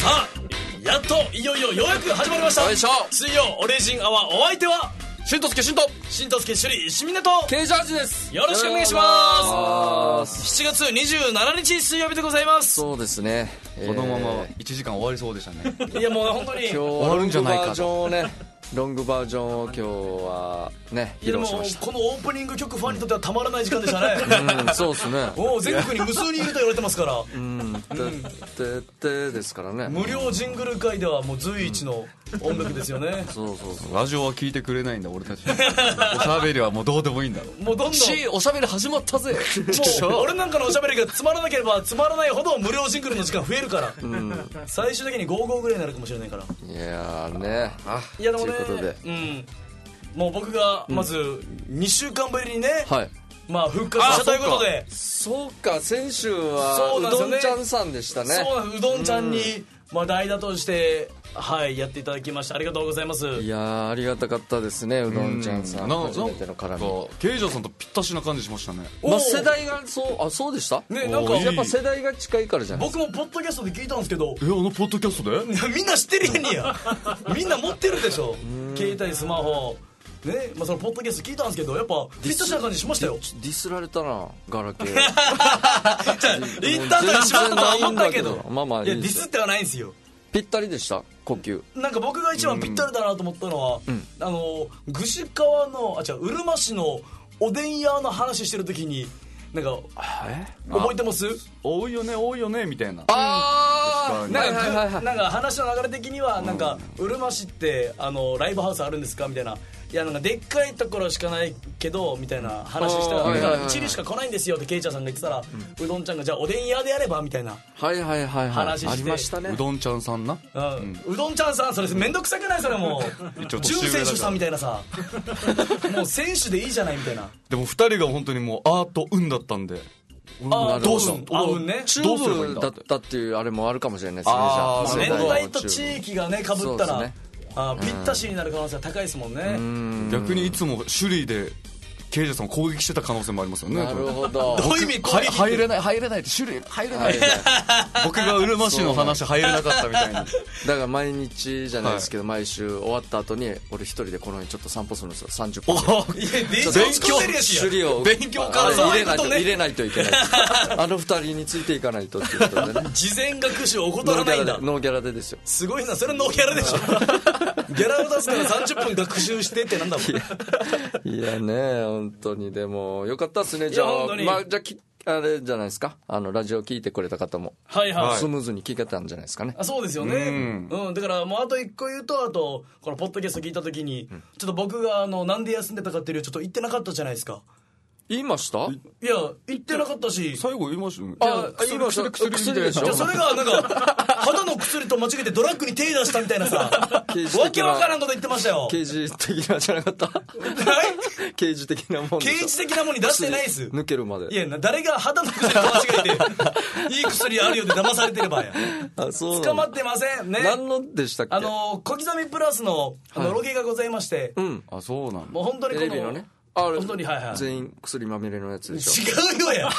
さあやっといようやく始まりました。 よいしょ。 水曜オレジンアワー、お相手はしんとすけしんとしんとすけしゅりしみねとケイジャージです。 よろしくお願いします。7月27日水曜日でございます。 そうですね、 このまま1時間終わりそうでしたね。 いやもう本当に今日はロングバージョンをねロングバージョンを今日はね披露しました。 このオープニング曲ファンにとってはたまらない時間でしたね。 そうですね。 もう全国に無数にいると言われてますからてですからね。 無料ジングル界ではもう随一の音楽ですよね。 そうラジオは聞いてくれないんだ俺たち。おしゃべりはもうどうでもいいんだろう。 もうどんどんおしゃべり始まったぜ。 もう俺なんかのおしゃべりがつまらなければつまらないほど無料ジングルの時間増えるから、最終的に55ぐらいになるかもしれないから。 いやーね、 いやでもね、 ということで、 もう僕がまず2週間ぶりにね、 はい、 まあ復活したということで。 そうか、先週はうどんちゃんさんでしたね。 そうなんです、うどんちゃんにまあ代打としてやっていただきましてありがとうございます。 いやーありがたかったですね、うどんちゃんさん初めての絡み。 ケイジャーさんとぴったしな感じしましたね。 まあ世代がそうでしたね。なんかやっぱ世代が近いからじゃないですか。 僕もポッドキャストで聞いたんですけど、 ポッドキャストでみんな知ってるやんにや。みんな持ってるでしょ、携帯スマホね。まあそのポッドキャスト聞いたんですけど、やっぱぴったしな感じしましたよ。 ディスられたなガラケー。 一旦としまったとは思ったけど、 まあいやディスってはないんですよ。 ぴったりでした呼吸。 なんか僕が一番ぴったりだなと思ったのは、串川のうるま市のおでん屋の話してる時になんか覚えてます？ 多いよねみたいな。 なんか話の流れ的にはなんかうるま市ってライブハウスあるんですかみたいな。いやなんかでっかいところしかないけどみたいな話したら、一里しか来ないんですよってケイちゃんさんが言ってたら、うどんちゃんがじゃあおでん屋でやればみたいな話して、 ありましたね。 うどんちゃんさんな、 うどんちゃんさんそれめんどくさくない？それもう準選手さんみたいなさ、もう選手でいいじゃないみたいな。 でも2人が本当にもうアート運だったんで、 どうすんね。 チューブだったっていうあれもあるかもしれないですね。 年代と地域がね被ったらぴったしになる可能性は高いですもんね。 逆にいつも首里でケイジャーさんを攻撃してた可能性もありますよね。 なるほど。 どういう意味？ 入れないって首里入れない僕がうるま市の話入れなかったみたいな。 だから毎日じゃないですけど、毎週終わった後に俺一人でこの辺ちょっと散歩するんですよ。30分勉強から入れないといけない。2人についていかないとっていうことでね。 事前学習を怠らないんだ。 ノーギャラでですよ。 すごいな。それノーギャラでしょ。ギャラを出すから30分学習してってなんだもん。 いやね、本当に。でもよかったっすね。じゃああれじゃないですか、ラジオ聞いてくれた方もスムーズに聞けたんじゃないですかね。 そうですよね。だからもうあと一個言うと、あとこのポッドキャスト聞いた時にちょっと僕がなんで休んでたかっていうちょっと言ってなかったじゃないですか。 言いました？ いや言ってなかったし。 最後言いましたよね。 言いました。薬でしょ。 それがなんか肌の薬と間違えてドラッグに手出したみたいなさ、わけわからんこと言ってましたよ。 刑事的なじゃなかった？刑事的なもんでしょ。 刑事的なもんに出してないです。 抜けるまで。 いや誰が肌の薬と間違えていい薬あるよって騙されてればや。捕まってませんね。 何のでしたっけ？ 小刻みプラスのロケがございまして、 そうなんだ。 もう本当にこのテレビのね、 本当に全員薬まみれのやつでしょ。 違うよや。いや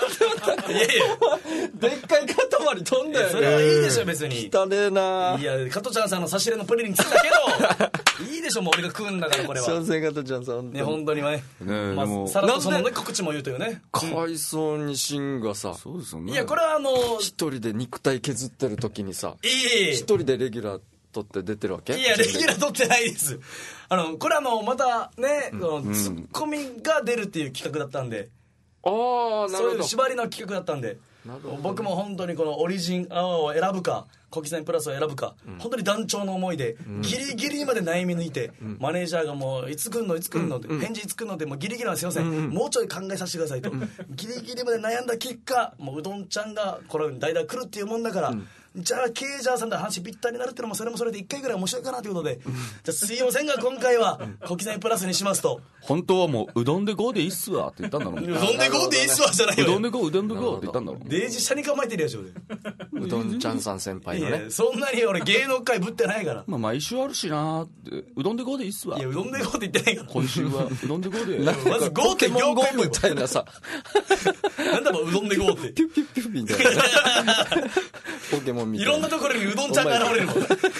でっかい塊飛んだよね。 それはいいでしょ別に。 汚ねえな。 いや加トちゃんさんの差し入れのプリンについたけどいいでしょ、もう俺が食うんだからこれは。 幸せ加トちゃんさんね、本当にね。さらっとそのね告知も言うというね。 かわいそうにシンがさ。 そうですよね。 いやこれは一人で肉体削ってる時にさ、 一人でレギュラー取って出てるわけ？ いやレギュラー取ってないです。これまたね、ツッコミが出るっていう企画だったんで、 なるほど。 そういう縛りの企画だったんで、僕も本当にこのオリジンアワーを選ぶか小刻みプラスを選ぶか、本当に団長の思いでギリギリまで悩み抜いて、マネージャーがもういつ来んのって返事いつ来んのって、もうギリギリなんですよ、すいません、もうちょい考えさせてくださいと、ギリギリまで悩んだ結果、もううどんちゃんがこれ代打来るっていうもんだから、じゃあケイジャーさんと話ぴったりになるっていうのもそれもそれで1回ぐらい面白いかなということで、じゃあすいませんが今回は小刻みプラスにしますと。 本当はもううどんでゴーでいいっすわって言ったんだろう。 うどんでゴーでいいっすわじゃないよ。 うどんでゴーって言ったんだろう。 デイジ下に構えてるやつでうどんちゃんさん先輩のね。 そんなに俺芸能界ぶってないから。 まあ毎週あるしなーって、うどんで5でいいっすわ。 いや、うどんで5って言ってないから。 今週はうどんで5で。 まず5って業界みたいなさ。 なんだろう、うどんで5って。 ピュッピュッピュッみたいな。ポケモンみたいな。 いろんなところにうどんちゃんが現れるもん。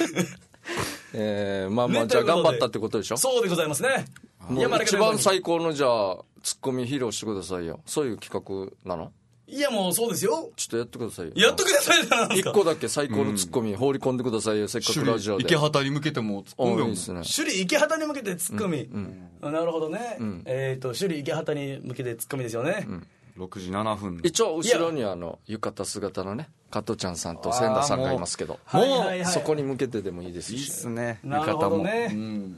まあまあ、じゃあ頑張ったってことでしょ。 そうでございますね。 一番最高のじゃあツッコミ披露してくださいよ。そういう企画なの？ いや、もうそうですよ。 ちょっとやってくださいよ。 やっとくださいじゃないですか。 一個だけ最高のツッコミ放り込んでくださいよ。せっかくラジオで。 池畑に向けてもツッコミがいいですね。 首里池畑に向けてツッコミ。なるほどね。首里池畑に向けてツッコミですよね。 6時7分。 一応後ろに浴衣姿のね、加藤ちゃんさんと千田さんがいますけど、もうそこに向けてでもいいですし。 いいっすね。 なるほどね。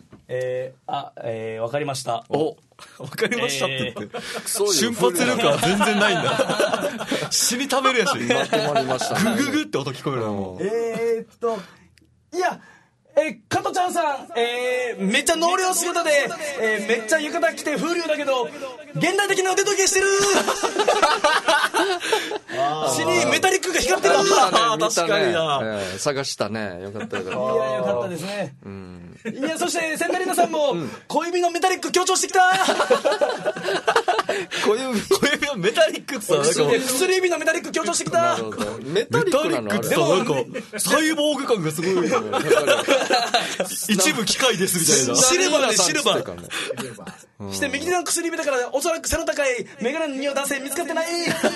わかりました。 わかりましたって言って。 瞬発力は全然ないんだ。死に食べるやし。 まとまりましたね。 グググって音聞こえるの。 いや、加藤ちゃんさん、めっちゃ納涼姿で、めっちゃ浴衣着て風流だけど、現代的な腕時計してる死にメタリックが光ってる。 確かにな。探したね。よかったよかった。 いや、よかったですね。いや、そして千田里奈さんも小指のメタリック強調してきた。 小指のメタリックってさ、 薬指のメタリック強調してきた。 メタリックなの？ でもなんかサイボーグ感がすごい。一部機械ですみたいな。 シルバーでシルバー。して右手の薬指だからおそらく背の高いメガネの似合う男性見つかってない。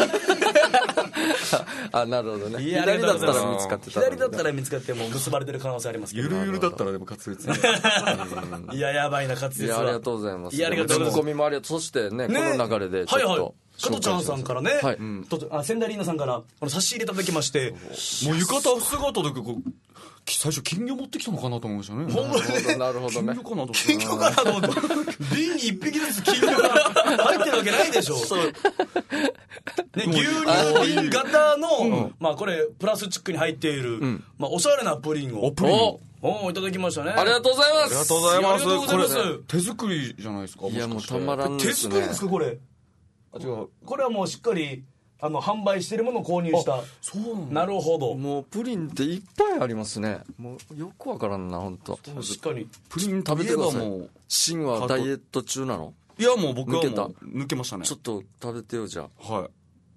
あ、なるほどね。左だったら見つかってた。 左だったら見つかってもう結ばれてる可能性ありますけど。 ゆるゆるだったらでも滑舌。 いや、やばいな滑舌は。 ありがとうございます。 いや、ありがとうございます。 ツッコミもありがとう。そしてね、この流れでちょっと。 加藤ちゃんさんからね、千田里奈さんから差し入れいただきまして、 もう浴衣姿だけ最初金魚持ってきたのかなと思いましたね。 ほんまになるほどね。 金魚かなと思って瓶に一匹ずつ金魚が入ってるわけないでしょ。牛乳瓶型の、まあこれプラスチックに入っている、まあおしゃれなプリンをいただきましたね。 ありがとうございます。 ありがとうございます。これ手作りじゃないですか。 いや、もうたまらんですね。 手作りですかこれ。これはもうしっかり販売してるものを購入した。 そうなるほど。 もうプリンっていっぱいありますね。もうよくわからんな、本当。 確かに。 プリン食べてください。 シンはダイエット中なの？ いや、もう僕はもう抜けましたね。 ちょっと食べてよ、じゃあ。はい。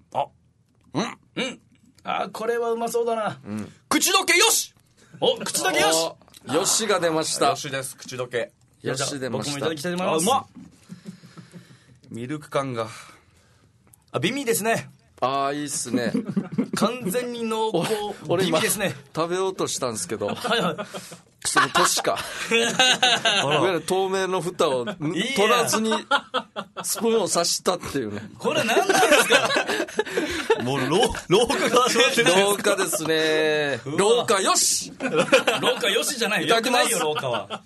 これはうまそうだな。 口どけよし。 口どけよし。 よしが出ました。 よしです、口どけ。 よし出ました。 僕もいただきたいと思います。 うまっ。ミルク感が。 美味ですね。 いいっすね。 完全に濃厚。 俺今ですね。 食べようとしたんですけど、 はいはい。 その年か。透明の蓋を取らずにスプーンを刺したっていうね。 これ何なんですか。 もう廊下が始まってる。 廊下ですね。廊下よし。 廊下よしじゃない。よくないよ廊下は。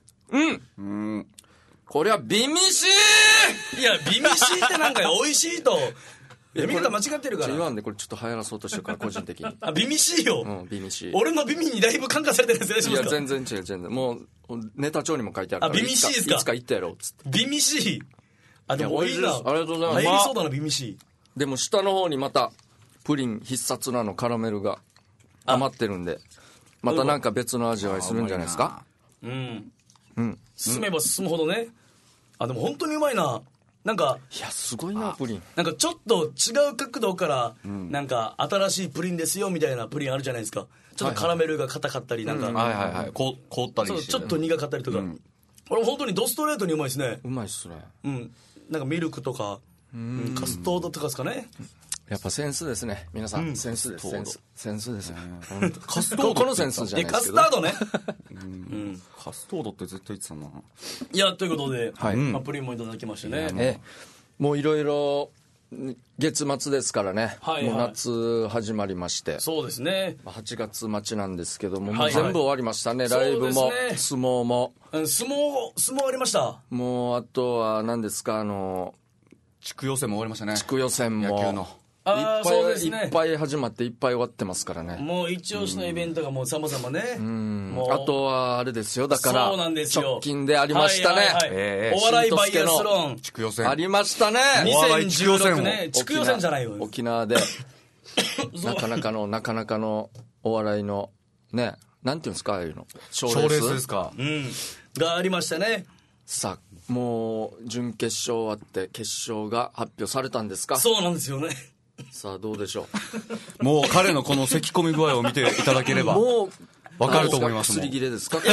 これは美味しい。 いや、美味しいってなんか美味しいと読み方間違ってるから。 言わんでこれちょっと流行らそうとしてるから個人的に。 美味しいよ。 美味しい。 俺の美味にだいぶ感化されてるんですよ。 いや全然違う全然。もうネタ帳にも書いてあるから。 美味しいですか。 いつか言ってやろうっつって。 美味しい。でもいいな。ありがとうございます。 入りそうだな美味しい。 でも下の方にまたプリン必殺なのカラメルが余ってるんで、またなんか別の味わいするんじゃないですか。 進めば進むほどね。でも本当にうまいな。なんかいやすごいなプリン。 なんかちょっと違う角度からなんか新しいプリンですよみたいなプリンあるじゃないですか。ちょっとカラメルが硬かったりなんか凍ったりして、 ちょっと苦かったりとか。俺本当にドストレートにうまいですね。 うまいっすね。 なんかミルクとかカスタードとかですかね。 やっぱセンスですね皆さん。センスです。センスですね。 カスタードこのセンスじゃないですけど。 カスタードね。 カスタードって絶対言ってたな。 いやということでプリンもいただきましてね。 もういろいろ月末ですからね。もう夏始まりまして。 そうですね。 8月待ちなんですけども、もう全部終わりましたね。ライブも相撲も。 相撲ありました。 もうあとは何ですか地区予選も終わりましたね。 地区予選も野球のいっぱい始まっていっぱい終わってますからね。 もう一押しのイベントがもう様々ね。 あとはあれですよ、だから直近でありましたね。お笑いバイアスロン地区予選ありましたね。 2016ね。地区予選じゃないよ。 沖縄でなかなかのお笑いのね、なんていうんですか、ああいうの賞レースですか、 がありましたね。 さあもう準決勝終わって決勝が発表されたんですか？ そうなんですよね。 さあどうでしょう。もう彼のこの咳込み具合を見ていただければもう分かると思います。 薬切れですか？もう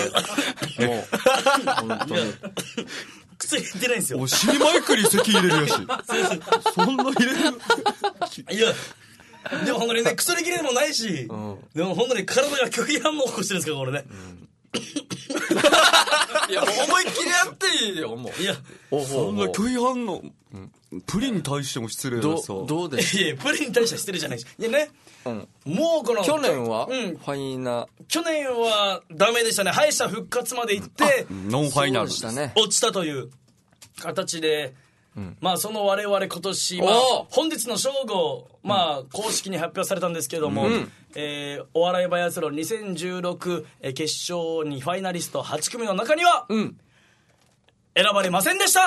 本当に薬入ってないんですよ。 お尻マイクに咳入れるやしそんな入れるいやでも本当にね、薬切れもないし、でも本当に体が拒否反応を起こしてるんですからこれね、 いやもう思いっきりやっていいよもう。 いやそんな拒否反応、プリンに対しても失礼だしさ。 どうです？ いやプリンに対しては失礼じゃないし、いやね、もうこの去年は、ファイナ去年はダメでしたね。敗者復活まで行ってノンファイナルでしたね、 落ちたという形で、まあその我々今年、本日の正午、公式に発表されたんですけれども、お笑いバイアスロン2016決勝にファイナリスト8組の中には、選ばれませんでした。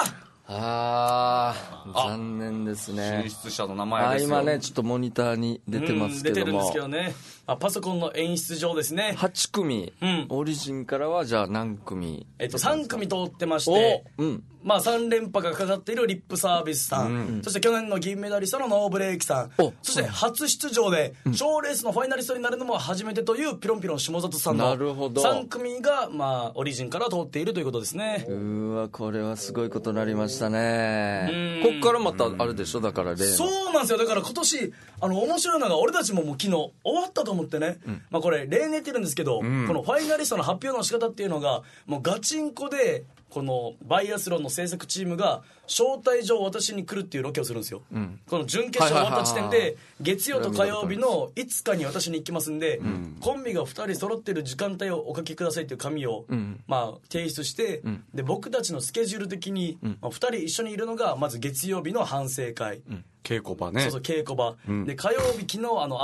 残念ですね。 進出者の名前ですよ。 今ねちょっとモニターに出てますけども、 出てるんですけどね、パソコンの演出上ですね。 8組、オリジンからはじゃあ何組 ？3組通ってまして、3連覇がかかっているリップサービスさん、そして去年の銀メダリストのノーブレーキさん、そして初出場で賞レースのファイナリストになるのも初めてというピロンピロン下里さんの3組がオリジンから通っているということですね。 これはすごいことになりましたね。こっからまたあれでしょ、だから例の。 そうなんですよ。だから今年面白いのが、俺たちももう昨日終わったと思ってね、これ例年言ってるんですけど、このファイナリストの発表の仕方っていうのがもうガチンコで、このバイアスロンの制作チームが招待状を私に来るっていうロケをするんですよ、この準決勝終わった時点で月曜と火曜日の5日に私に行きますんで、コンビが2人揃ってる時間帯をお書きくださいっていう紙を、提出して、で僕たちのスケジュール的に、2人一緒にいるのがまず月曜日の反省会、 稽古場ね。 そう稽古場、で火曜日昨日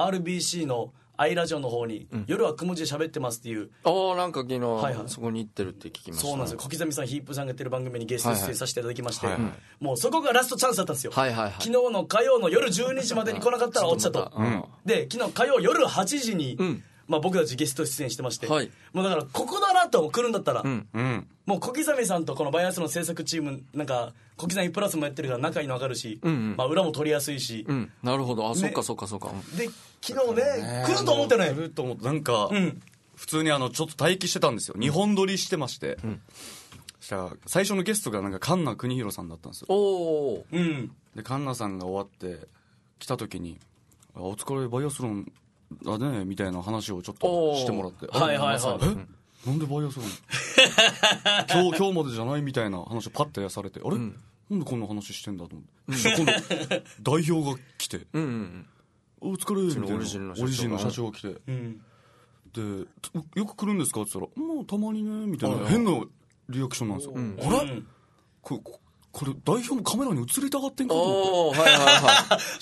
RBC のアイラジオの方に、夜はくも字で喋ってますっていう、 なんか昨日、そこに行ってるって聞きました。 そうなんですよ。小刻みさん、ヒープさんがやってる番組にゲスト出演させていただきまして、もうそこがラストチャンスだったんですよ、昨日の火曜の夜12時までに来なかったら落ちたと、で昨日火曜夜8時に、僕たちゲスト出演してまして、もうだからここだなと来るんだったら、もう小刻みさんとこのバイアスの制作チーム、なんか小刻みプラスもやってるから仲いいの分かるし、裏も取りやすいし、 なるほど、そっかそっかそっか。 で昨日ね、来ると思ってね、 来ると思って、なんか、普通にちょっと待機してたんですよ。2本撮りしてまして、そしたら最初のゲストがなんか神奈邦弘さんだったんですよ。で神奈さんが終わって来た時に、お疲れバイアスロンだねみたいな話をちょっとしてもらって、なんでバイアスロン今日までじゃないみたいな話をパッてやされて、あれ、なんでこんな話してんだと思って、今度代表が来て、お疲れみたいな、オリジンの社長が来て、でよく来るんですかって言ったら、もうたまにねみたいな変なリアクションなんですよ。あれこれ代表もカメラに映りたがってんかと思って、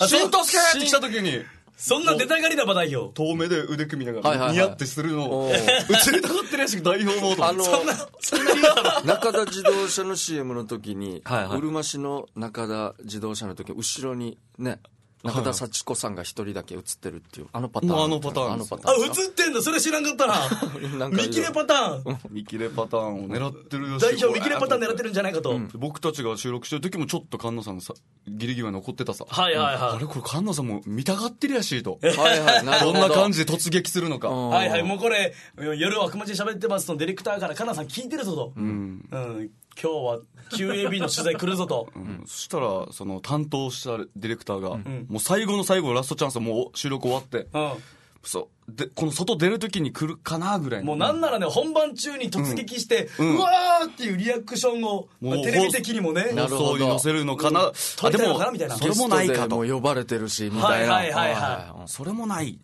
しんとすけって来た時に、 そんな出たがりだば代表、 遠目で腕組みながらニヤってするのを映りたがってるやし、代表もそんな中田自動車の CM の時に、うるま市の中田自動車の時、後ろにね中田幸子さんが一人だけ映ってるっていう、パターン。 映ってんだ、それ知らんかったな。見切れパターン見切れパターンを狙ってる代表見切れパターン狙ってるんじゃないかと、 僕たちが収録してる時もちょっと神奈さんがギリギリまで残ってたさ、あれこれ神奈さんも見たがってるやしと、どんな感じで突撃するのか、 もうこれ夜はくまじ喋ってますのディレクターから神奈さん聞いてるぞと、今日は QAB の取材来るぞと、 そしたらその担当したディレクターが、もう最後の最後ラストチャンス、もう収録終わって、でこの外出る時に来るかなぐらい、 もうなんならね、本番中に突撃して、うわーっていうリアクションを、テレビ的にもね、 放送に載せるのかな、 撮りたいのかなみたいな、 それもないかと、 もう呼ばれてるしみたいな、 それもない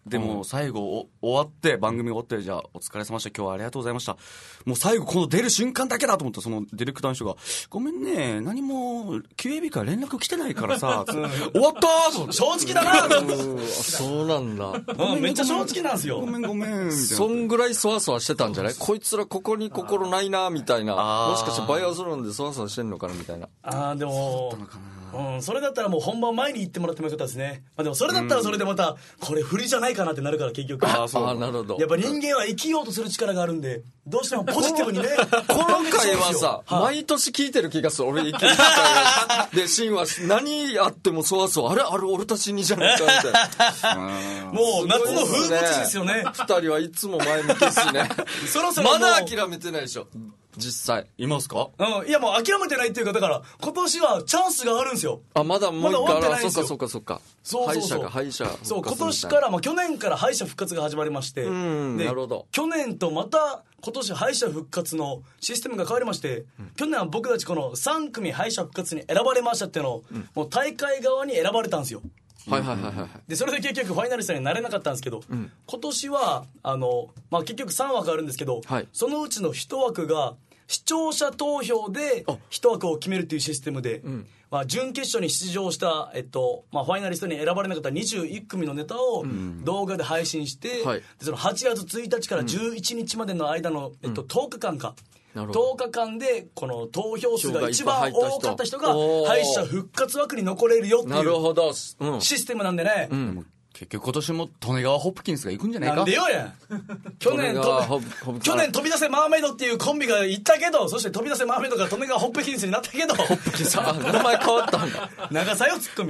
でも最後終わって番組が終わってじゃあお疲れ様でした今日はありがとうございましたもう最後この出る瞬間だけだと思ったそのディレクターの人がごめんね何も QAB から連絡来てないからさ終わったー正直だなそうなんだめっちゃ正直なんですよごめんみたいなそんぐらいそわそわしてたんじゃないこいつらここに心ないなみたいなもしかしてバイアスロンでそわそわしてんのかなみたいなでもそれだったらもう本番前に言ってもらってもよかったですね、でもそれだったらそれでまたこれ振りじゃないかなってなるから結局なるほどやっぱ人間は生きようとする力があるんでどうしてもポジティブにねこの回はさ毎年聞いてる気がする俺生きる機会がでシーンは何あってもそわそわあれ俺たちにじゃないかみたいなもう夏の風物詩ですよね二人はいつも前向きですねそろそろまだ諦めてないでしょ実際いますかいやもう諦めてないっていうかだから今年はチャンスがあるんですよまだもう一回そっかそう敗者そう今年から、去年から敗者復活が始まりましてでなるほど去年とまた今年敗者復活のシステムが変わりまして、去年は僕たちこの3組敗者復活に選ばれましたっていうのを、もう大会側に選ばれたんですよでそれで結局ファイナリストになれなかったんですけど、今年は結局3枠あるんですけど、そのうちの1枠が視聴者投票で1枠を決めるというシステムで、準決勝に出場した、ファイナリストに選ばれなかった21組のネタを動画で配信して、でその8月1日から11日までの間の、10日間か10日間でこの投票数が一番多かった人が敗者復活枠に残れるよっていうシステムなんでね、 結局今年も利根川ホップキンスが行くんじゃないかなんでよや去年飛び出せマーメイドっていうコンビが行ったけどそして飛び出せマーメイドから利根川ホップキンスになったけどホップキンス名前変わったんだ長さよツッコミ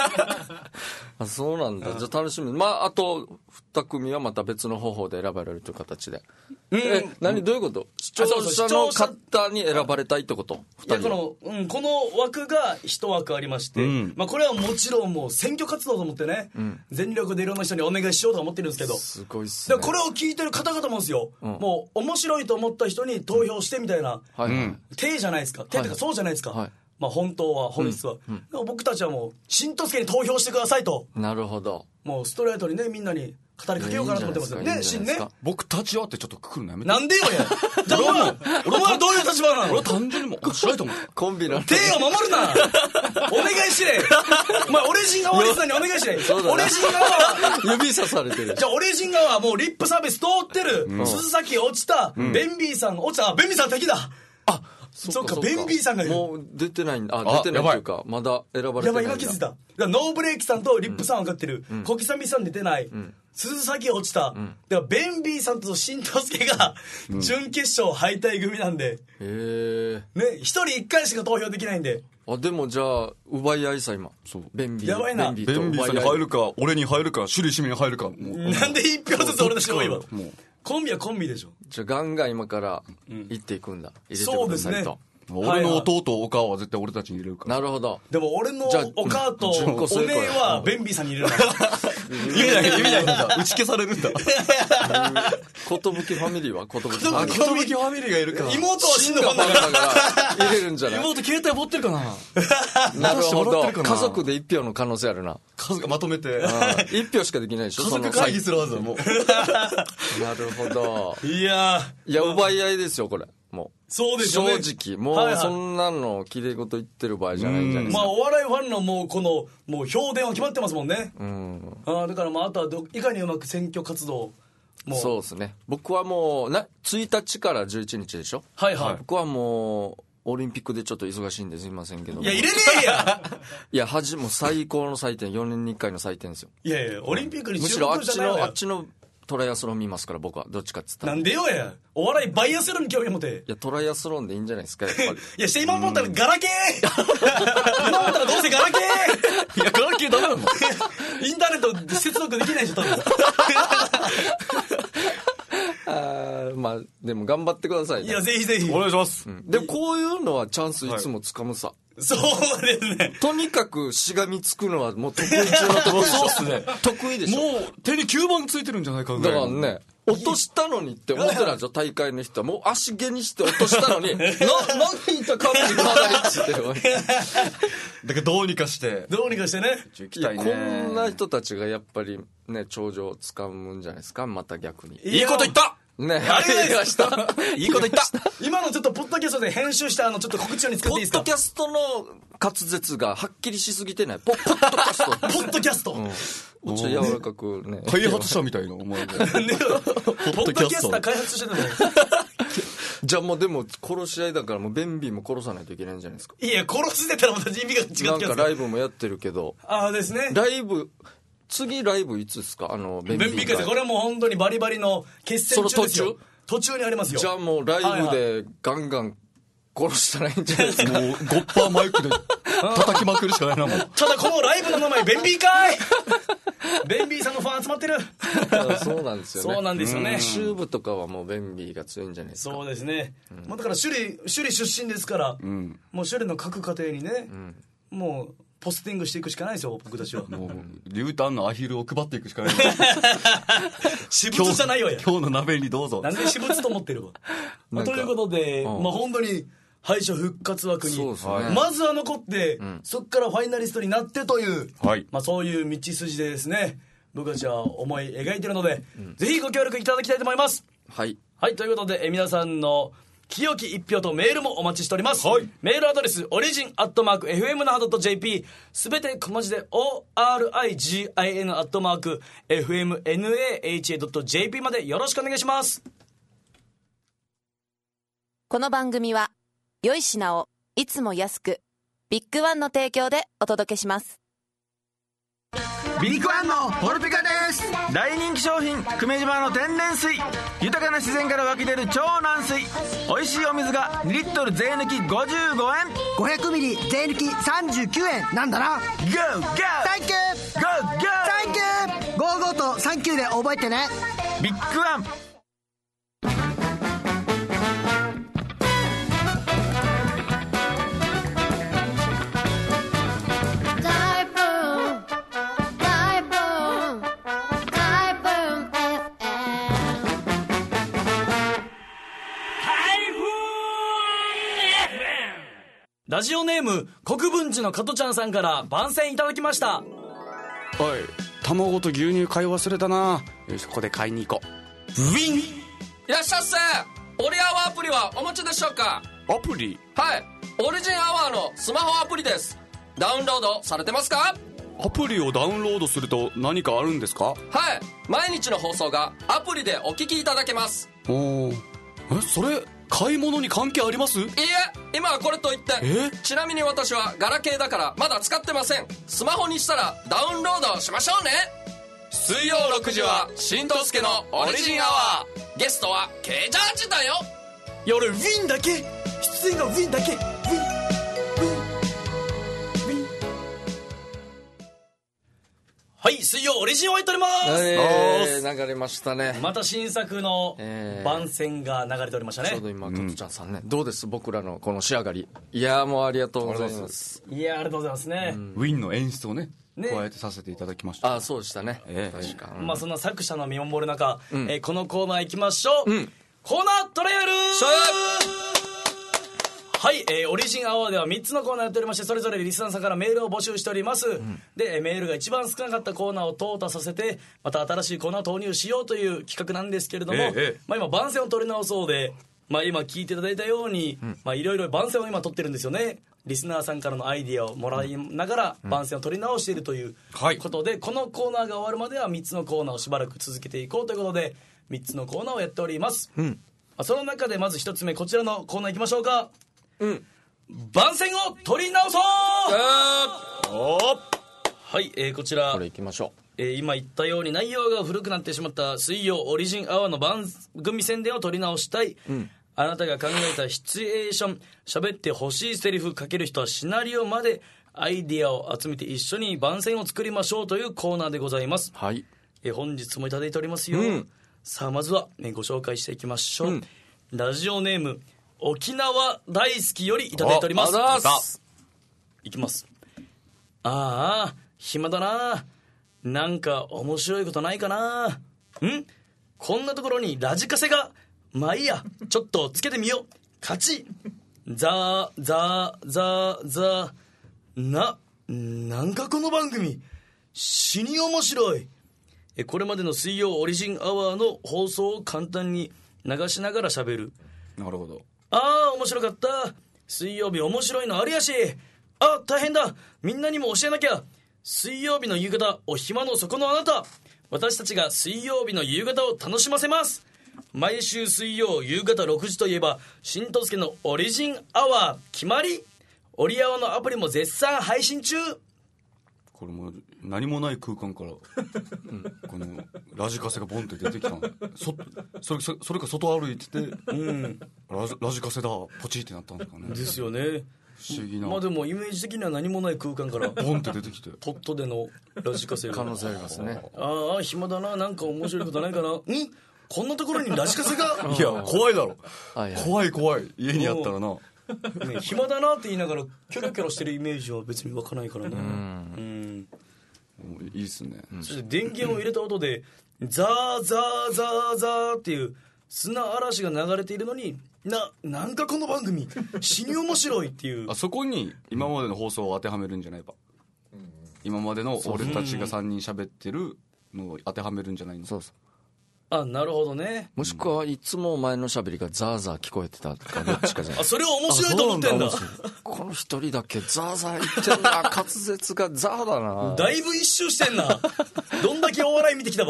そうなんだじゃあ楽しみあと2組はまた別の方法で選ばれるという形でどういうこと視聴者の方に選ばれたいってこといやこの枠が1枠ありまして、これはもちろんもう選挙活動と思ってね、全力でいろんな人にお願いしようと思ってるんですけどすごいっすねこれを聞いてる方々もですよ、もう面白いと思った人に投票してみたいな、手じゃないですか手とかそうじゃないですか、本当は本質は、でも僕たちはもうしんとすけに投票してくださいとなるほどもうストレートにねみんなに語りかけようかなと思ってますよねしんね僕たちはってちょっとくくるのやめてなんでよやじゃあ俺はどういう立場なの俺は単純にもう面白いと思ったコンビの手を守るなお願いしれお前オレジン側リスナーにお願いしれオレジン側は指さされてるじゃあオレジン側はもうリップサービス通ってる、鈴崎落ちた、ベンビーさん落ちたベンビーさん敵だそうかベンビーさんがいるもう出てないんだ出てないというかまだ選ばれてないんだ今気づいたノーブレーキさんとリップさん分かってる、小木さみさん出てない、鈴崎落ちた、だからベンビーさんと新藤助が準決勝敗退組なんで1人1回しか投票できないんででもじゃあ奪い合いさ今ベンビーやばいなベンビーさんに入るか俺に入るか首里島に入るかなんで1票ずつ俺たち多いわコンビはコンビでしょじゃあガンガン今から行っていくんだ入れてくださいとそうですね俺の弟お母は絶対俺たちに入れるからなるほどでも俺のお母とお姉はベンビーさんに入れる意味ないんだ打ち消されるんだ寿ファミリーは寿ファミリーがいるか妹は死んだファンだから入れるんじゃない妹携帯持ってるかななるほど家族で1票の可能性あるな家族まとめて 1票しかできないでしょ家族会議するはずだもうなるほどいや奪い合いですよこれもうそうですよね正直もうそんなのきれい事言ってる場合じゃないんじゃないですかお笑いファンのもう評伝は決まってますもんねだからあとはいかにうまく選挙活動そうですね僕はもう1日から11日でしょ僕はもうオリンピックでちょっと忙しいんですいませんけどいや入れねえやいやもう最高の祭典4年に1回の祭典ですよいやオリンピックにむしろあっちのトライアスロン見ますから僕はどっちかっつったらなんでよやお笑いバイアスロンに興味持ていやトライアスロンでいいんじゃないですかやっぱりいやして今思ったらガラケー今思ったらどうせガラケーいやガラケーダメなのインターネット接続できないでしょ多分でも頑張ってくださいねいやぜひぜひお願いします、 でこういうのはチャンスいつもつかむさ、 そうですねとにかくしがみつくのはもう得意中の得意そうっすね得意でしょもう手に吸盤ついてるんじゃないかぐらいだからね落としたのにって思ってたんですよ、大会の人は。もう足毛にして落としたのに、何いたかって言わないっつって。 だからどうにかして。 どうにかしてね。 行きたいね。 こんな人たちがやっぱりね、頂上をつかむんじゃないですか、また逆に。 いいこと言ったね、 ありがとうございました。 いいこと言った。 今のちょっとポッドキャストで編集したちょっと告知用に使っていいですか。 ポッドキャストの滑舌がはっきりしすぎてない。ポッドキャスト。 ポッドキャスト。 もうちょっと柔らかくね。 開発者みたいなお前が。 ポッドキャスター開発してたの。 じゃあもうでも殺し合いだからもうベンビーも殺さないといけないんじゃないですか。 いや、殺してたらまた意味が違ってきます。 なんかライブもやってるけど。 ああですね。 次ライブいつですか、 ベンビー会。これはもう本当にバリバリの決戦中ですよ。途中にありますよ。 じゃあもうライブでガンガン殺したらいいんじゃないですか。 もうゴッパーマイクで叩きまくるしかないなもん。 ただこのライブの名前ベンビー会。ベンビーさんのファン集まってる。 そうなんですよね。 そうなんですよね。 シューブとかはもうベンビーが強いんじゃないですか。 そうですね。だから首里出身ですから、もう首里の各家庭にね、もうポスティングしていくしかないですよ、僕たちは。 もう牛タンのアヒルを配っていくしかない。 私物じゃないわや。 今日の鍋にどうぞ。 なんで私物と思ってるわ。ということで、本当に敗者復活枠に、まずは残って、そこからファイナリストになってという、そういう道筋でですね、僕たちは思い描いているので、ぜひご協力いただきたいと思います。はい。はい、ということで、皆さんの清き一票とメールもお待ちしております、メールアドレスorigin@fmnaha.jp すべて小文字で origin@fmnaha.jp までよろしくお願いします。 この番組は良い品をいつも安くビッグワンの提供でお届けします。 ビッグワンのポルピカです。大人気商品久米島の天然水、豊かな自然から湧き出る超軟水、美味しいお水が2リットル税抜き55円、 500ミリ税抜き39円なんだな。ゴーゴーサンキューゴーゴーサンキューゴーゴーとサンキューで覚えてね。 ビッグワン。 ラジオネーム国分寺の加トちゃんさんから番宣いただきました。 おい、卵と牛乳買い忘れたな。よし、ここで買いに行こう。 ウィン。 いらっしゃっせ。オリアワーアプリはお持ちでしょうか。 アプリ？ はい、オリジンアワーのスマホアプリです。ダウンロードされてますか？ アプリをダウンロードすると何かあるんですか？ はい、毎日の放送がアプリでお聞きいただけます。 おー、それ買い物に関係あります？いいえ、今はこれといって。ちなみに私はガラケーだからまだ使ってません。スマホにしたらダウンロードしましょうね。水曜6時はしんとすけのオリジンアワー、ゲストはケイジャージだよ。 いや俺ウィンだけ、出演がウィンだけ、ウィンウィンウィン。はい、水曜オリジンをやっております、 流れましたね。 また新作の番宣が流れておりましたね。 ちょうど今加トちゃんさんね、どうです僕らのこの仕上がり。いやもうありがとうございます。 いやありがとうございますね、 ウィンの演出をね加えてさせていただきました。 あ、そうでしたね、確か、 まあそんな作者の見守る中、このコーナー行きましょう、コーナートライアル。はい、オリジンアワーでは3つのコーナーやっておりまして、それぞれリスナーさんからメールを募集しております、でメールが一番少なかったコーナーを淘汰させて、また新しいコーナーを投入しようという企画なんですけれども、今番宣を取り直そうで、今聞いていただいたようにいろいろ番宣を今取ってるんですよね。リスナーさんからのアイディアをもらいながら番宣を取り直しているということで、このコーナーが終わるまでは3つのコーナーをしばらく続けていこうということで3つのコーナーをやっております、その中でまず1つ目、こちらのコーナーいきましょうか。番宣を取り直そう。はい、こちらこれいきましょう。 今言ったように内容が古くなってしまった水曜オリジンアワーの番組宣伝を取り直したい、あなたが考えたシチュエーション、喋ってほしいセリフ、かける人はシナリオまでアイディアを集めて一緒に番宣を作りましょうというコーナーでございます。 はい、 本日もいただいておりますよ、さあまずは、ご紹介していきましょう、ラジオネーム沖縄大好きよりいただいております。いきます。ああ暇だな、なんか面白いことないかな。 こんなところにラジカセが。まあいいや、ちょっとつけてみよう。勝ち。ザーザーザーザー。なんかこの番組死に面白い。これまでの水曜オリジンアワーの放送を簡単に流しながら喋る。 なるほど。 ああ面白かった。水曜日面白いのあるやし。あ、大変だ。みんなにも教えなきゃ。水曜日の夕方、お暇の底のあなた。私たちが水曜日の夕方を楽しませます。毎週水曜夕方6時といえば、しんとすけのオリジンアワー決まり。オリアワのアプリも絶賛配信中。 これも何もない空間から、このラジカセがボンって出てきたの。それか外歩いてて、ラジカセだポチってなったんですかね。 ですよね。 不思議な。 まあでもイメージ的には何もない空間からボンって出てきて、 ポットでのラジカセが可能性ありますね。 ああ暇だな、なんか面白いことないかな。こんなところにラジカセが。 いや怖いだろ、 はいはい、 怖い家にあったらな、 ね、暇だなって言いながらキョロキョロしてるイメージは別に湧かないからな。 いいっすね。 そして電源を入れた音でザーザーザーザーっていう砂嵐が流れているのに、なんかこの番組死に面白いっていう。 あそこに今までの放送を当てはめるんじゃないば、今までの俺たちが3人喋ってるのを当てはめるんじゃないの。 そうそう。 あ、なるほどね。 もしくはいつもお前の喋りがザーザー聞こえてたとかどっちかじゃない。 あ、それを面白いと思ってんだ。 この一人だけザーザー言ってんな。滑舌がザーだな。 だいぶ一周してんな。どんだけお笑い見てきたば。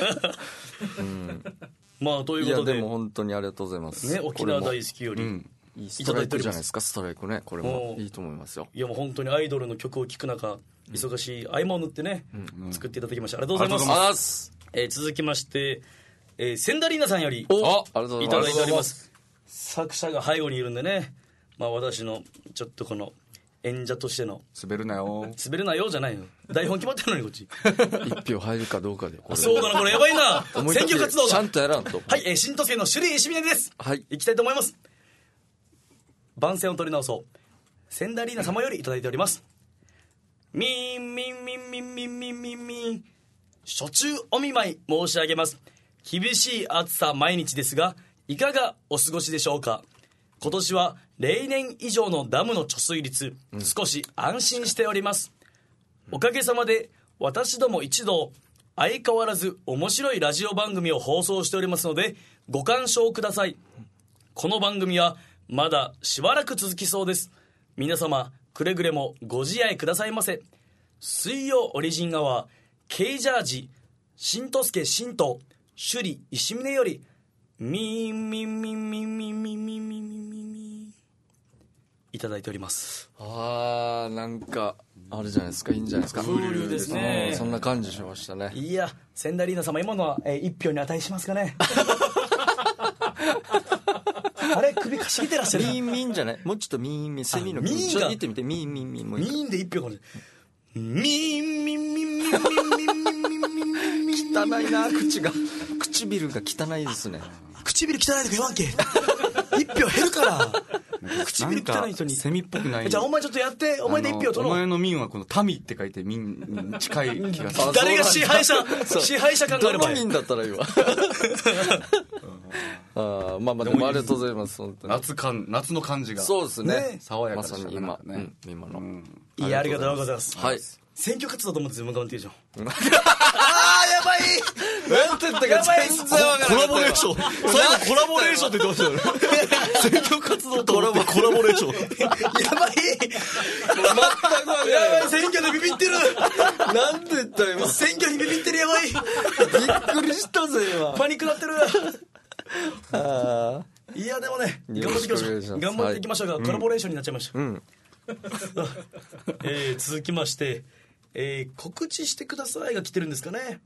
まあということで、 いやでも本当にありがとうございますね、沖縄大好きより、 いいストライクじゃないですか。ストライクね、これもいいと思いますよ。 いやもう本当にアイドルの曲を聴く中、忙しい合間を縫ってね、作っていただきました。ありがとうございます。続きまして、センダリーナさんよりいただいております。作者が背後にいるんでね、まあ私のちょっとこの演者としての滑るなよじゃないの。台本決まってるのにこっち。 一票入るかどうかで。 そうだな、これやばいな。選挙活動だ。 ちゃんとやらんと。 はい、新都政の首里石峰です。はい、行きたいと思います。番宣を取り直そう。センダリーナ様よりいただいております。ミーンミンミンミンミンミンミンミン。初中お見舞い申し上げます。厳しい暑さ毎日ですが、いかがお過ごしでしょうか。今年は例年以上のダムの貯水率、少し安心しております。おかげさまで私ども一同相変わらず面白いラジオ番組を放送しておりますので、ご鑑賞ください。この番組はまだしばらく続きそうです。皆様くれぐれもご自愛くださいませ。水曜オリジンアワー K ジャージ新都助新都首里石峰よりミンミンミンミンミンミンミンミンミンミンミンいただいております。 なんかあれじゃないですか、いいんじゃないですか。 風流ですね。 そんな感じしましたね。 いや、センダリーナ様今のは、1票に値しますかね。あれ首かしげてらっしゃる。 ミンミンじゃない、もうちょっとミンミン、セミのミンちょっと言ってみて。ミンミンミン、もうミンで1票かね。ミンミンミンミンミンミンミンミンミン。 汚いな、口が。唇が汚いですね。 唇汚いとか言わんけ。1票減るから。唇汚い人に。 セミっぽくない。 じゃあお前ちょっとやって、お前で1票取ろう。 お前の民はこの民って書いて民に近い気がする。 誰が支配者感がある場合。 どの民だったらいいわ。まあまあでもありがとうございます。本当に夏の感じが。 そうですね。 爽やかまさに今の。 いや、ありがとうございます。 はい。 選挙活動と思って自分が運転手。 やばい。なんて言ったか全然わからない。 コラボレーション。最後コラボレーションって言ってましたよね。選挙活動とコラボレーション。 やばい。やばい、選挙でビビってる。 なんて言ったら今。 選挙にビビってる、やばい。 びっくりしたぜ今。 パニックなってる。いやでもね、頑張っていきましょう。頑張っていきましょうが、コラボレーションになっちゃいました。続きまして、告知してくださいが来てるんですかね。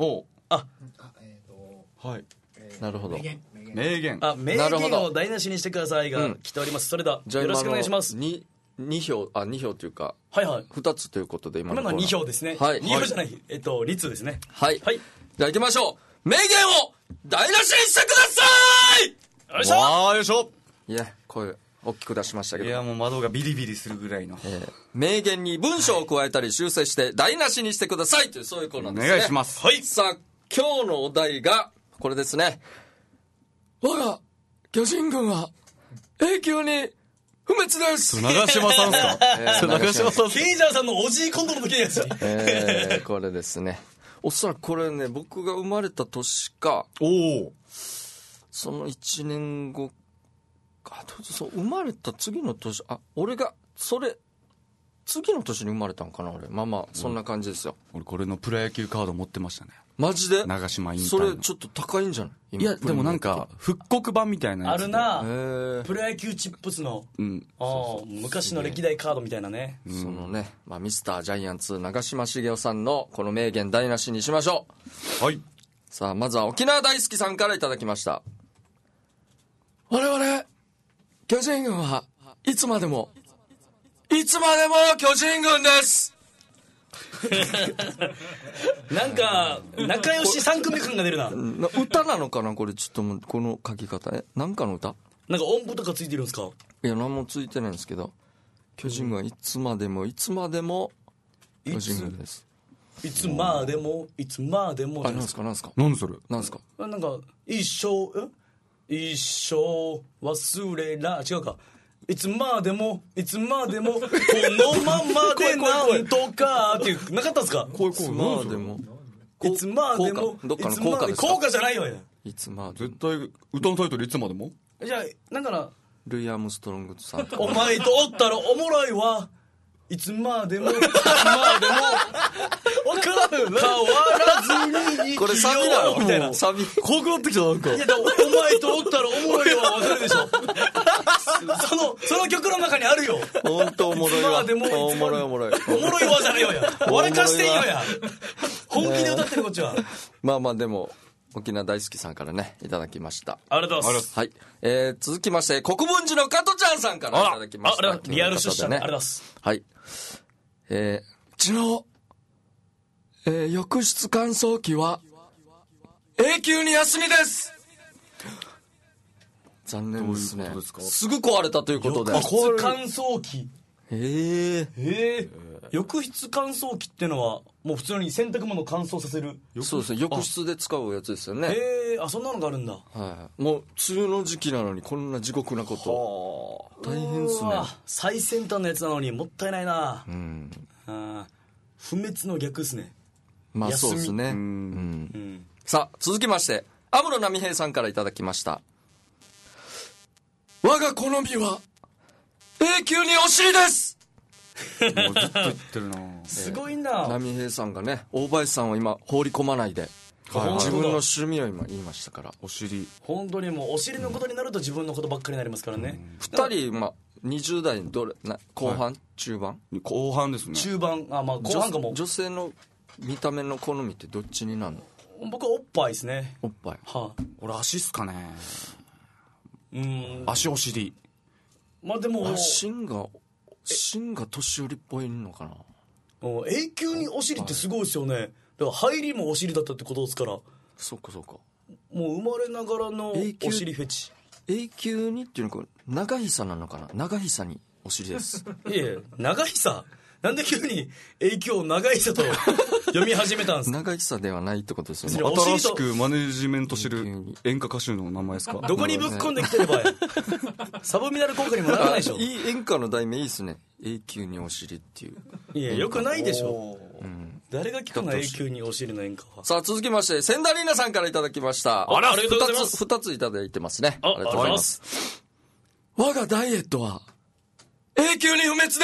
はい。 なるほど。 名言。 名言を台無しにしてくださいが来ております。それではよろしくお願いします。 2票というか、 はいはい。 2つということで今の2票ですね。 はい。 2票じゃない、率ですね。 はい。 はい。 じゃあ行きましょう。名言を台無しにしてください。 よいしょ。 よいしょ。 いや、声大きく出しましたけど。 いや、もう窓がビリビリするぐらいの。 名言に文章を加えたり修正して台無しにしてくださいという、そういうコーナーですね。 お願いします。 はい。さあ、今日のお題が、 これですね。我が巨人軍は永久に不滅です。 長嶋さんですか？長嶋さん。 ケイジャーさんのおじいコントの時のやつ。 これですね。おそらくこれね、僕が生まれた年か、その1年後か、そう生まれた次の年、俺がそれ次の年に生まれたんかな俺。まあそんな感じですよ。 俺これのプロ野球カード持ってましたね。 マジで？ 長嶋引退の。 それちょっと高いんじゃない？ いやでもなんか復刻版みたいなやつあるな。プロ野球チップスの、昔の歴代カードみたいなね。 そのね、ミスタージャイアンツ長嶋茂雄さんのこの名言台無しにしましょう。 はい。 さあまずは沖縄大好きさんからいただきました。我々巨人軍はいつまでも巨人軍です。 なんか仲良し3組感が出るな。 歌なのかなこれ。ちょっともうこの書き方なんかの歌？ なんか音符とかついてるんですか？ いや何もついてないんですけど、巨人軍はいつまでも巨人軍です。 いつまでもなんすか何それ？ なんか一生忘れら違うか。いつまでもこのままでなんとかっていうなかったんすか？ いつまでもいつまでもどっかの効果ですか？ 効果じゃないよ。 いつまで絶対歌のタイトルいつまでも？ じゃあなんかな、 ルイ・アームストロングさんお前とおったらおもろいわ。いつまでも分からん変わらずにこれサビだろみたいな。 サビ怖くなってきた。なんかいやお前とおったらおもろいわ分かるでしょ。その曲の中にあるよ。 本当おもろいわ。おもろいおもろいわじゃないよや。笑かしていいよや。本気で歌ってるこっちは。 まあでも沖縄大好きさんからねいただきました。 ありがとうございます。 はい、続きまして国分寺の加トちゃんさんからいただきました。 リアル出社ね。ありがとうございます。 はい。うちの、浴室乾燥機は永久に休みです。残念ですね。すぐ壊れたということで。 浴室乾燥機。浴室乾燥機ってのはもう普通に洗濯物を乾燥させる。 そうですね。浴室で使うやつですよね。 そんなのがあるんだ。 はい。もう梅雨の時期なのにこんな地獄なこと。大変ですね。 最先端のやつなのにもったいないな。不滅の逆ですね。 まあそうですね。さあ続きまして安室奈美平さんからいただきました。我が好みは永久にお尻です。 もうずっと言ってるな。 すごいな。 奈美平さんがね、大林さんを今放り込まないで、自分の趣味を今言いましたから。 お尻。 本当にもうお尻のことになると自分のことばっかりになりますからね。 2人20代後半、中盤？ 後半ですね。 中盤。後半かも。 女性の見た目の好みってどっちになるの？ 僕はおっぱいですね。 おっぱい。 俺足っすかね。足お尻。 でも芯が年寄りっぽいのかな。 永久にお尻ってすごいですよね。だから入りもお尻だったってことですから。 そうか。もう生まれながらのお尻フェチ。 永久にっていうのは長久なのかな。長久にお尻です。 いや長久なんで急に永久長久と読み始めたんですか？ 長久ではないってことですよね。 新しくマネジメントしてる演歌歌手の名前ですか？ どこにぶっ込んできてればやサブミナル効果にもならないでしょ。 いい演歌の題名いいですね。永久にお尻っていう。 いやよくないでしょ。誰が聞くの永久にお尻の演歌は。 さあ続きまして千田里奈さんからいただきました。 ありがとうございます。 2ついただいてますね。 ありがとうございます。 我がダイエットは永久に不滅です。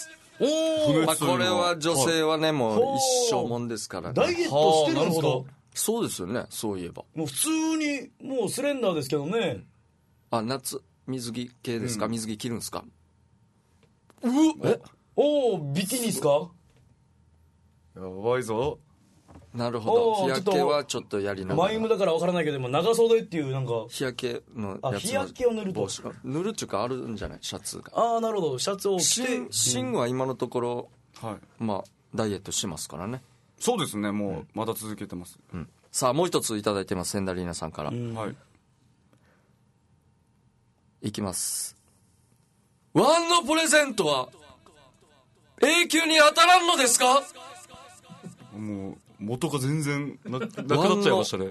これは女性はねもう一生もんですからね。 ダイエットしてるんですか？ そうですよね。そういえばもう普通にもうスレンダーですけどね。 夏水着系ですか？水着着るんですか？ ビキニですか？ やばいぞ。 なるほど。日焼けはちょっとやりながら。 マイムだから分からないけども長袖っていうなんか日焼けのやつ日焼けを塗ると塗るっていうかあるんじゃない？シャツが。 なるほど。シャツを着て。 シンは今のところダイエットしますからね。 そうですね。もうまだ続けてます。 さあもう一ついただいてます。千田里奈さんから。いきます。ワンのプレゼントは永久に当たらんのですか？ も元が全然なくなっちゃいましたね。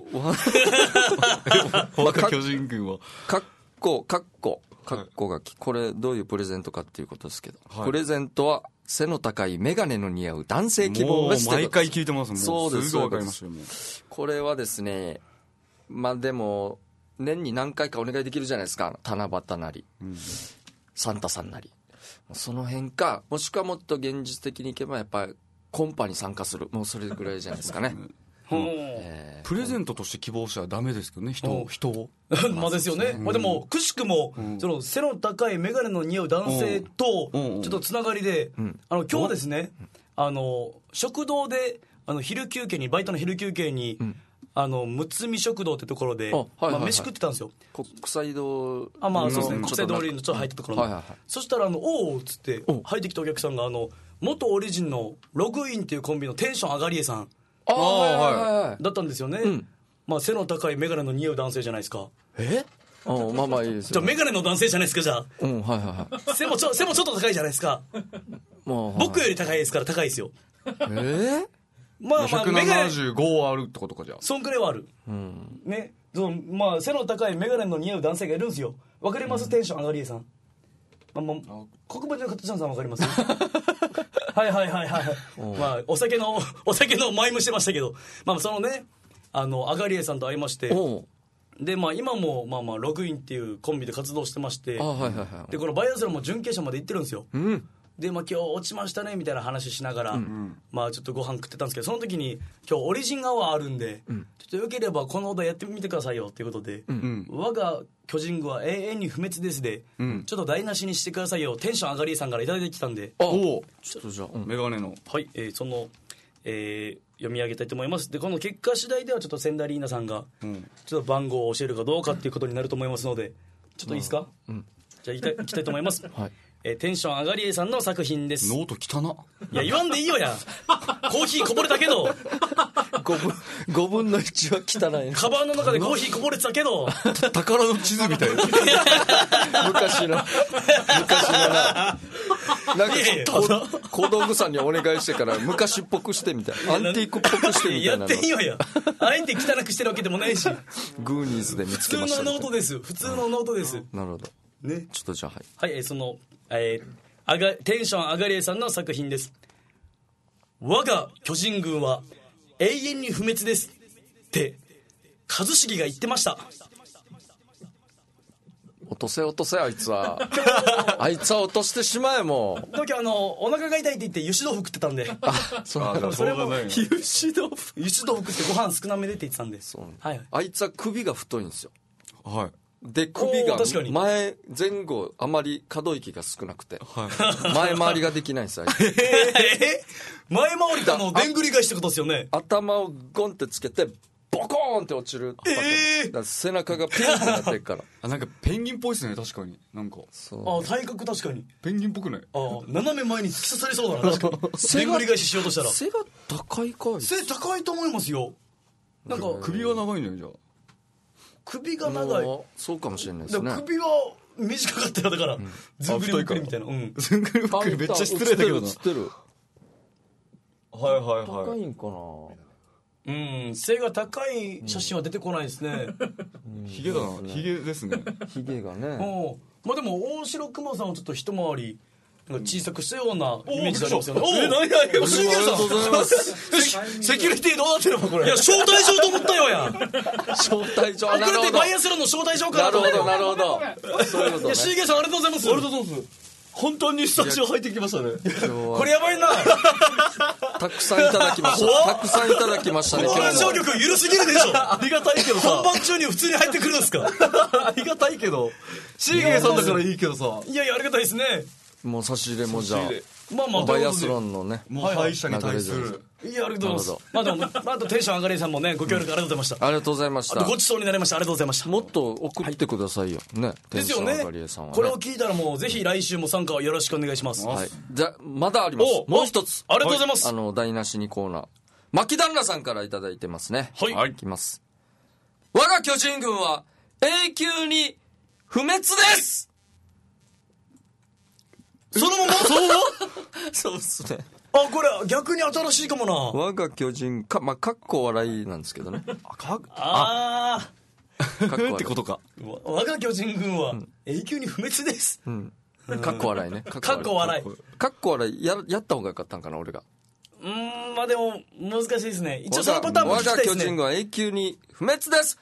我が巨人軍はカッコがこれどういうプレゼントかっていうことですけど、プレゼントは背の高いメガネの似合う男性希望です。 毎回聞いてます。もうそうです。 すぐ分かりましたよ。 これはですね、まあでも年に何回かお願いできるじゃないですか。七夕なり、サンタさんなり、その辺か、もしくはもっと現実的にいけばやっぱりコンパに参加する、もうそれぐらいじゃないですかね。 プレゼントとして希望者はダメですけどね、人をまあですよね。まあでもくしくもその背の高い眼鏡の似合う男性とちょっとつながりで、今日ですね、食堂で昼休憩に、バイトの昼休憩にむつみ食堂ってところで飯食ってたんですよ。 国際通り、 まあそうですね、国際通りのちょっと入ったところで、そしたらおーっつって入ってきたお客さんが元オリジンのログインっていうコンビのテンション上がりえさんだったんですよね。まあ背の高い眼鏡の似合う男性じゃないですか。 まあまあいいですよ。 じゃあ眼鏡の男性じゃないですか。じゃあ背もちょっと高いじゃないですか。僕より高いですから。高いですよ。まあ 175あるってことか。じゃあそんくらいはあるね。まあ背の高い眼鏡の似合う男性がいるんですよ。わかります？テンション上がりえさん。国分寺の加藤さんわかります？はいまあお酒の前もしてましたけど、まあそのね、アガリエさんと会いまして、でまあ今もまあログインっていうコンビで活動してまして、でこのバイアスロンも準決勝まで行ってるんですよ。でまあ今日落ちましたねみたいな話しながら、まあちょっとご飯食ってたんですけど、その時に今日オリジンアワーあるんで、ちょっとよければこのお題やってみてくださいよっていうことで、我が巨人軍は永遠に不滅ですで、ちょっと台無しにしてくださいよ、テンション上がりさんからいただいてきたんで、 ちょっとじゃあメガネのその、読み上げたいと思います。でこの結果次第ではちょっとセンダリーナさんがちょっと番号を教えるかどうかっていうことになると思いますので、ちょっといいですか？じゃあいきたいと思います。テンション上がりえさんの作品です。 ノート汚な。 いや言わんでいいよや。コーヒーこぼれたけど 5分の1は汚い。 カバンの中でコーヒーこぼれてたけど宝の地図みたいな昔のな、なんか小道具さんにお願いしてから昔っぽくしてみたいな、アンティークっぽくしてみたいなやっていいよや。あえて汚くしてるわけでもないし、 グーニーズで見つけました。 普通のノートです。普通のノートです。 なるほどね。ちょっとじゃあそのテンション上がりえさんの作品です。我が巨人軍は永遠に不滅ですって一茂が言ってました。 落とせあいつは落としてしまえ。もう時お腹が痛いって言って油脂豆腐食ってたんで、それも油脂豆腐食ってご飯少なめでって言ってたんで、 あいつは首が太いんですよ。で首が前後あまり可動域が少なくて、前回りができないんですよ。 前回りってでんぐり返しってことですよね。 頭をゴンってつけてボコーンって落ちる。背中がピンってなってるからなんかペンギンっぽいですね。確かになんか体格確かにペンギンっぽくない？ 斜め前に突き刺さりそうだな。確かにでんぐり返ししようとしたら背が高いか。 背高いと思いますよ。なんか首は長いのよ。じゃあ首が長い。 そうかもしれないですね。 首は短かったよ。だからずんぐりむっくりみたいな。 ずんぐりむっくりめっちゃ失礼だけどな。 高いんかな。 背が高い写真は出てこないですね。 ヒゲだな。ヒゲですね。 ヒゲがね。 まあでも大城熊さんはちょっと一回り小さくしたようなイメージがありますよね。何ありがとうございます。 セキュリティどうなってるのこれ。いや招待状と思ったよや。 招待状。 これってバイアスロンの招待状かなと思って。 なるほど。そういうことね。 シーゲーさんありがとうございます。ありがとうございます。本当にスタジオ入ってきましたね。これやばいな。 たくさんいただきました。たくさんいただきましたね。 このラジオ局緩すぎるでしょ。 ありがたいけどさ。 本番中に普通に入ってくるんですか。 ありがたいけど。シーゲーさんだからいいけどさ。 いやありがたいですね。 もう差し入れもじゃあまあバイアスロンのね、 もう敗者に対する。 いやありがとうございます。まあでもあとテンション上がりさんもねご協力ありがとうございました。 ありがとうございました。 ごちそうになりました。ありがとうございました。 もっと送ってくださいよね。 ですよね。これを聞いたらもうぜひ来週も参加をよろしくお願いします。 じゃまだあります。もう一つ。 ありがとうございます。 台無しにコーナー。牧旦那さんからいただいてますね。 はい。 いきます。我が巨人軍は永久に不滅です。 そのままそうっすね。 あ、これ逆に新しいかもな。 我が巨人か、まあ、かっこ笑いなんですけどね。 あってことか。 我が巨人軍は永久に不滅です。 かっこ笑いね。 かっこ笑い。 かっこ笑いやった方がよかったんかな、俺が。 まあでも難しいですね。一応そのパターンも聞きたいですね。 我が巨人軍は永久に不滅です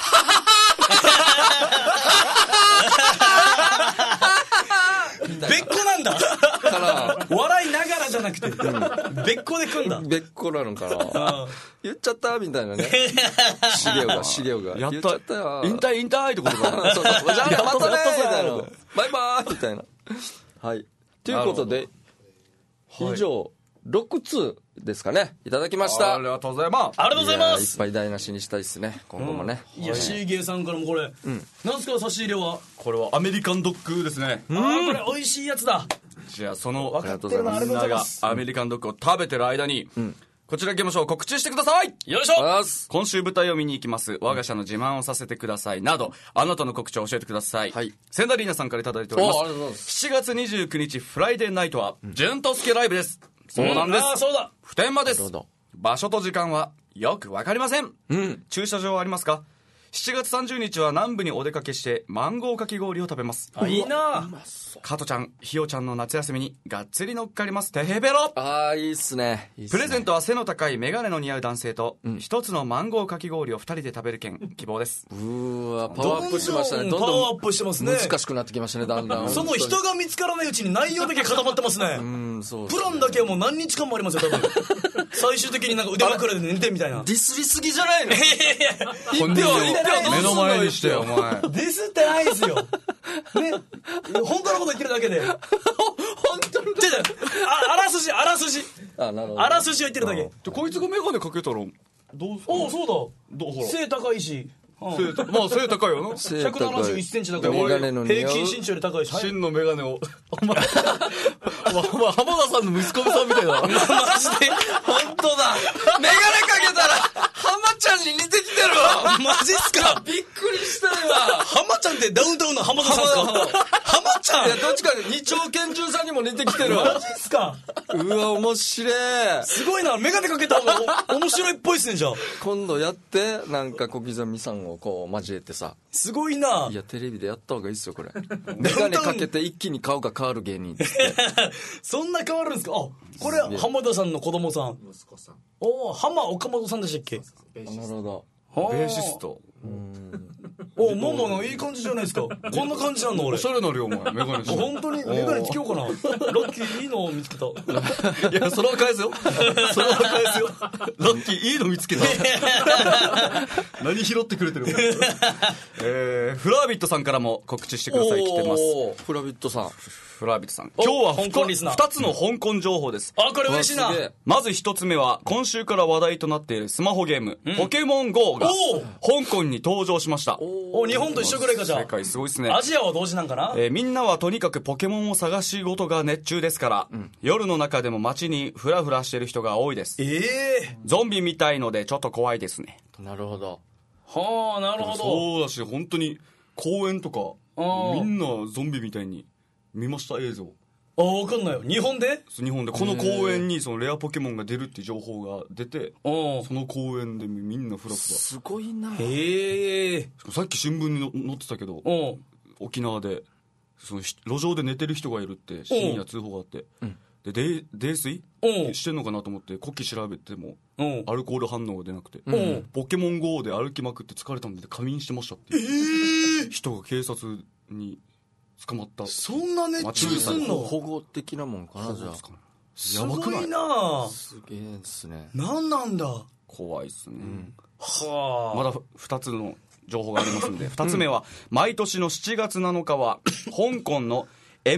別個なんだから笑いながらじゃなくて、別個で組んだ。 別個なのかな言っちゃったみたいなね。しげおがやっ言っちゃったよ。 引退ってことか。 そうじゃあまたねみたいな。バイバーイみたいな。はいということで以上6通ですかね、いただきました。 ありがとうございます。 ありがとうございます。 いっぱい台無しにしたいですね、今後もね。 いや、シーゲーさんからもこれ、なんすか差し入れは。 これはアメリカンドッグですね。 これ美味しいやつだ。 じゃあその分かってるな、ありがとうございます。 アメリカンドッグを食べてる間に、こちら行きましょう。告知してください。 よいしょ。 今週舞台を見に行きます。我が社の自慢をさせてくださいなど、あなたの告知を教えてください。センダリーナさんからいただいております。7月29日フライデーナイトは純とすけライブです。そうなんです。 そうだ。 普天間です。場所と時間はよくわかりません。駐車場はありますか？7月30日は南部にお出かけしてマンゴーかき氷を食べます。 いいな。 加トちゃん、ひよちゃんの夏休みにがっつり乗っかります。てへべろ。 いいっすね。 プレゼントは背の高いメガネの似合う男性と一つのマンゴーかき氷を2人で食べる券希望です。 パワーアップしましたね。 どんどんパワーアップしてますね。 難しくなってきましたね、だんだん。 その人が見つからないうちに内容だけ固まってますね。 そうプランだけはもう何日間もありますよ、多分。最終的になんか腕枕で寝てみたいな。 ディスりすぎじゃないの？ 本人を目の前にしてよ、お前。 ディスってないですよ。ね。本当のこと言ってるだけで。本当のこと。あらすじ。 なるほど。 あらすじを言ってるだけ。 こいつがメガネかけたら、どうする？ そうだ。背高いし。 まあ背高いよな。 171センチだから平均身長より高いし。 真のメガネを。お前浜田さんの息子さんみたいな。 マジで本当だ。 メガネかけたら浜ちゃんに似てきてるわ。 マジっすか。 びっくりしたよ。 浜ちゃんってダウンタウンの浜田さんですか？浜ちゃん。 いやどっちかで二丁拳銃さんにも似てきてるわ。 マジっすか。 うわ面白い。 すごいな。メガネかけた方が面白いっぽいっすね。じゃあ今度やってなんか小刻みさんをこう交えてさ。 すごいな。 いやテレビでやった方がいいっすよこれ。メガネかけて一気に顔が変わる芸人。 そんな変わるんですか。これ浜田さんの子供さん。息子さん。浜岡本さんでしたっけ。 なるほど。 ベーシスト。 ママのいい感じじゃないですか。こんな感じなの俺。 おしゃれなるよお前メガネして。 本当にメガネつけようかな。ラッキーいいのを見つけた。 いやそれは返すよ。ラッキーいいの見つけた。何拾ってくれてる。フラービットさんからも告知してください。来てます。 フラビットさん。 今日は2つの香港情報です。 これ嬉しいな。 まず1つ目は今週から話題となっているスマホゲーム、ポケモン GO が香港に登場しました。 日本と一緒ぐらいか。じゃあ世界すごいですね。 アジアは同時なんかな。 みんなはとにかくポケモンを探し事が熱中ですから、夜の中でも街にフラフラしてる人が多いです。ゾンビみたいのでちょっと怖いですね。 なるほど。 なるほど。 そうだし本当に公園とかみんなゾンビみたいに見ました。映像わかんないよ。日本でこの公園にそのレアポケモンが出るっていう情報が出て、その公園でみんなフラフラ。 すごいな。 さっき新聞に載ってたけど、沖縄でその路上で寝てる人がいるって深夜通報があって、で泥酔してんのかなと思って呼気調べてもアルコール反応が出なくて、ポケモン GO で歩きまくって疲れたんで仮眠してましたって人が警察に捕まった。 そんな熱中すんの。 保護的なもんかな。じゃあすごいな。 すげえですね。 なんなんだ。 怖いっすね。まだ2つの情報がありますんで2つ目は毎年の7月7日は香港の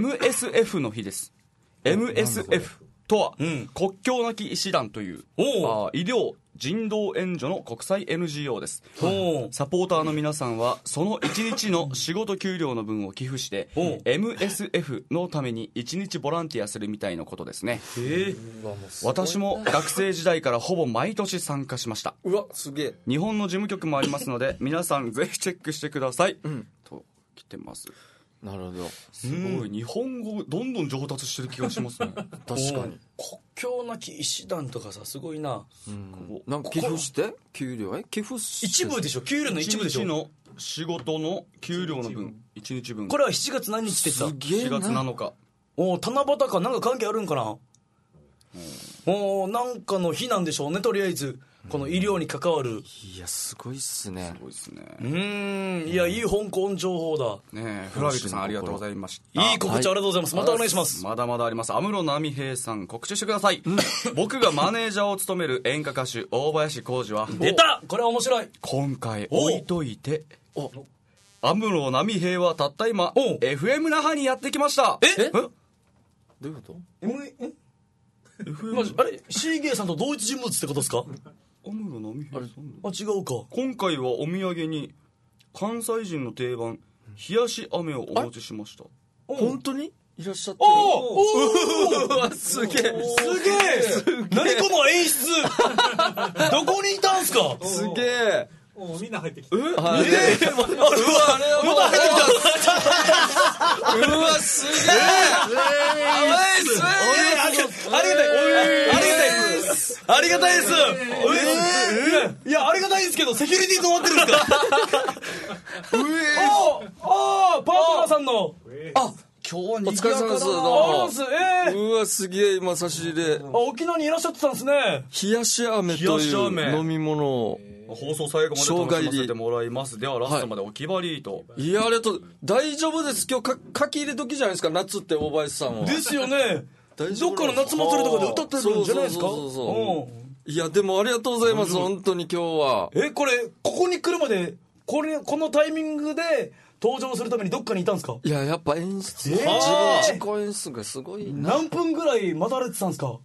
MSF の日です。 MSF とは、国境なき医師団という医療人道援助の国際 NGO です。サポーターの皆さんはその1日の仕事給料の分を寄付して MSF のために1日ボランティアするみたいなことですね。私も学生時代からほぼ毎年参加しました。 うわすげえ。 日本の事務局もありますので皆さんぜひチェックしてください、と来てます。 なるほど。 すごい、日本語どんどん上達してる気がしますね。 確かに。 国境なき医師団とかさすごいな、 なんか寄付して給料寄付して一部でしょ、給料の一部でしょ。 1日の仕事の給料の分1日分。 これは7月何日って言ってた？ 4月7日。 お七夕かなんか関係あるんかな。なんかの日なんでしょうね。とりあえずこの医療に関わる。 いやすごいっすね。 すごいですね。 いやいい香港情報だね。フラビックさんありがとうございました。 いい告知ありがとうございます。またお願いします。 まだまだあります。安室奈美平さん告知してください。僕がマネージャーを務める演歌歌手大林浩二は出た。これは面白い。 今回置いといて安室奈美平はたった今 FM 那覇にやってきました。 どういうこと？ あれシーゲーさんと同一人物ってことですか？ 安室奈美平さん。 違うか。 今回はお土産に関西人の定番冷やし飴をお持ちしました。 本当にいらっしゃってる。すげえ何この演出。どこにいたんすか？ すげえ。 みんな入ってきて。 うわすげえ。 ありがたいです。いやありがたいですけどセキュリティどうなってるんですか？パートナーさんの今日はお疲れ様です。うわすげえ今差し入れ。 沖縄にいらっしゃってたんですね。 冷やし飴という飲み物を放送最後まで楽しませてもらいます。ではラストまでお決まりと。 いやありがとう。大丈夫です。今日書き入れ時じゃないですか。夏って大林さんはですよね。どっかの夏祭りとかで歌ってるんじゃないですか？ いやでもありがとうございます。本当に今日はこれここに来るまでこのタイミングで登場するためにどっかにいたんですか？ いややっぱ演出、自己演出がすごいな。 何分ぐらい待たれてたんですか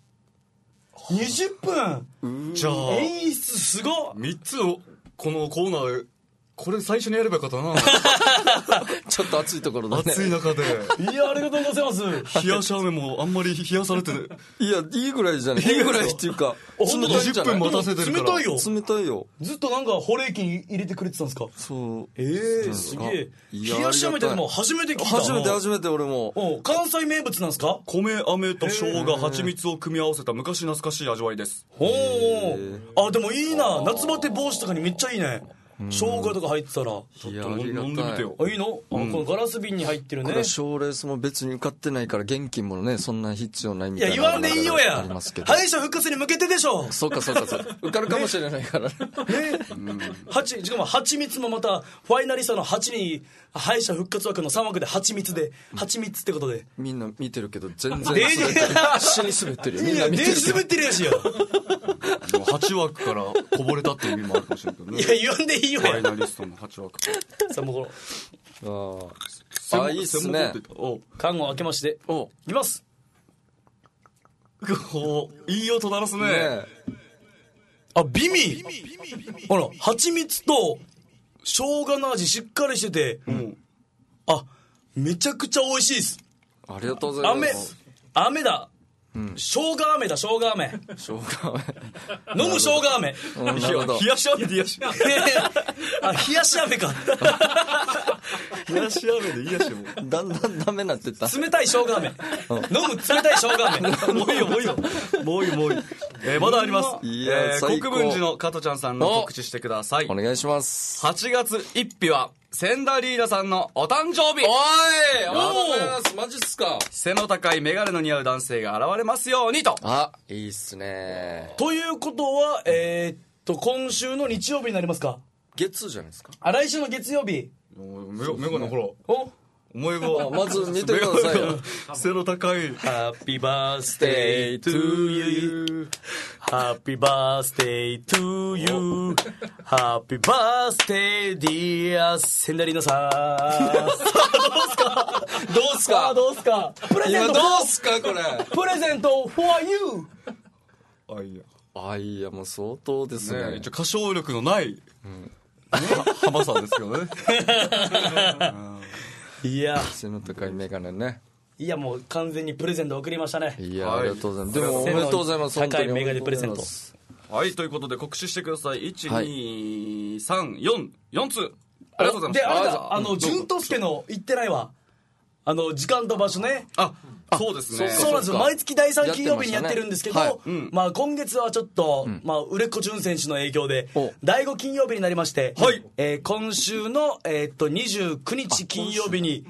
？20分。 じゃあ演出すごっ。 3つのこのコーナーこれ最初にやればよかったな。 ちょっと暑いところだね。 暑い中で。 いやありがとうございます。 冷やし飴もあんまり冷やされてる。 いやいいぐらいじゃない。いいぐらいっていうか 20分待たせてるから。 冷たいよ。 冷たいよ。 ずっとなんか保冷器に入れてくれてたんですか？ そう。 すげえ。冷やし飴ってでも初めて聞いた。 初めて俺も。 関西名物なんですか？ 米飴と生姜蜂蜜を組み合わせた昔懐かしい味わいです。 でもいいな。夏バテ防止とかにめっちゃいいね。生姜とか入ってたらちょっと飲んでみてよ。いいの？このガラス瓶に入ってるね。 これ賞レースも別に受かってないから現金もねそんな必要ないみたいな。 いや言わんでいいよや。敗者復活に向けてでしょ。 そうか受かるかもしれないから。しかも蜂蜜もまたファイナリストの8に敗者復活枠の3枠で蜂蜜で蜂蜜ってことでみんな見てるけど全然死に滑ってるよ。みんな見てる。 滑ってるやしよ。 でも8枠からこぼれたっていう意味もあるかもしれないけどね。 いや言わんでいいよや。 ファイナリストの8枠。 さあもういいっすね。 缶を開けましていきます。 いい音鳴らすね。 美味。ほら蜂蜜と生姜の味しっかりしてて、めちゃくちゃ美味しいです。 ありがとうございます。 飴だ。生姜飴だ。生姜飴。飲む生姜飴。 冷やし飴で冷やし。 冷やし飴か。 冷やし飴でいいやしも。 だんだんダメなってた。 冷たい生姜飴。飲む冷たい生姜飴。 もういいよ。まだあります。国分寺の加トちゃんさんの告知してください。 お願いします。 8月1日は千田リーナさんのお誕生日。 おいありがとうございます。マジっすか。 背の高いメガネの似合う男性が現れますようにと。 いいっすね。 ということは今週の日曜日になりますか？ 月じゃないですか。 来週の月曜日。 メガネほら。思いがまず見てくださいよ。 背の高い。 Happy birthday to you. Happy birthday to you. Happy birthday dear 千田里奈さん。どうすかプレゼント。 どうすかこれ。 プレゼント for you。 いやもう相当ですね。 一応歌唱力のない浜さんですけどね。 いや背の高いメガネね。 いやもう完全にプレゼント送りましたね。 いやありがとうございます。でもおめでとうございます。 高いメガネプレゼント。 はいということで告知してください。1、2、3、4通ありがとうございます。 であれだ潤とすけの言ってないわ。時間と場所ね。 そうですね。 そうなんですよ。毎月第3金曜日にやってるんですけど、 やってまあ今月はちょっと、まあ売れっ子潤選手の影響でお第5金曜日になりまして、 はい今週の29日金曜日に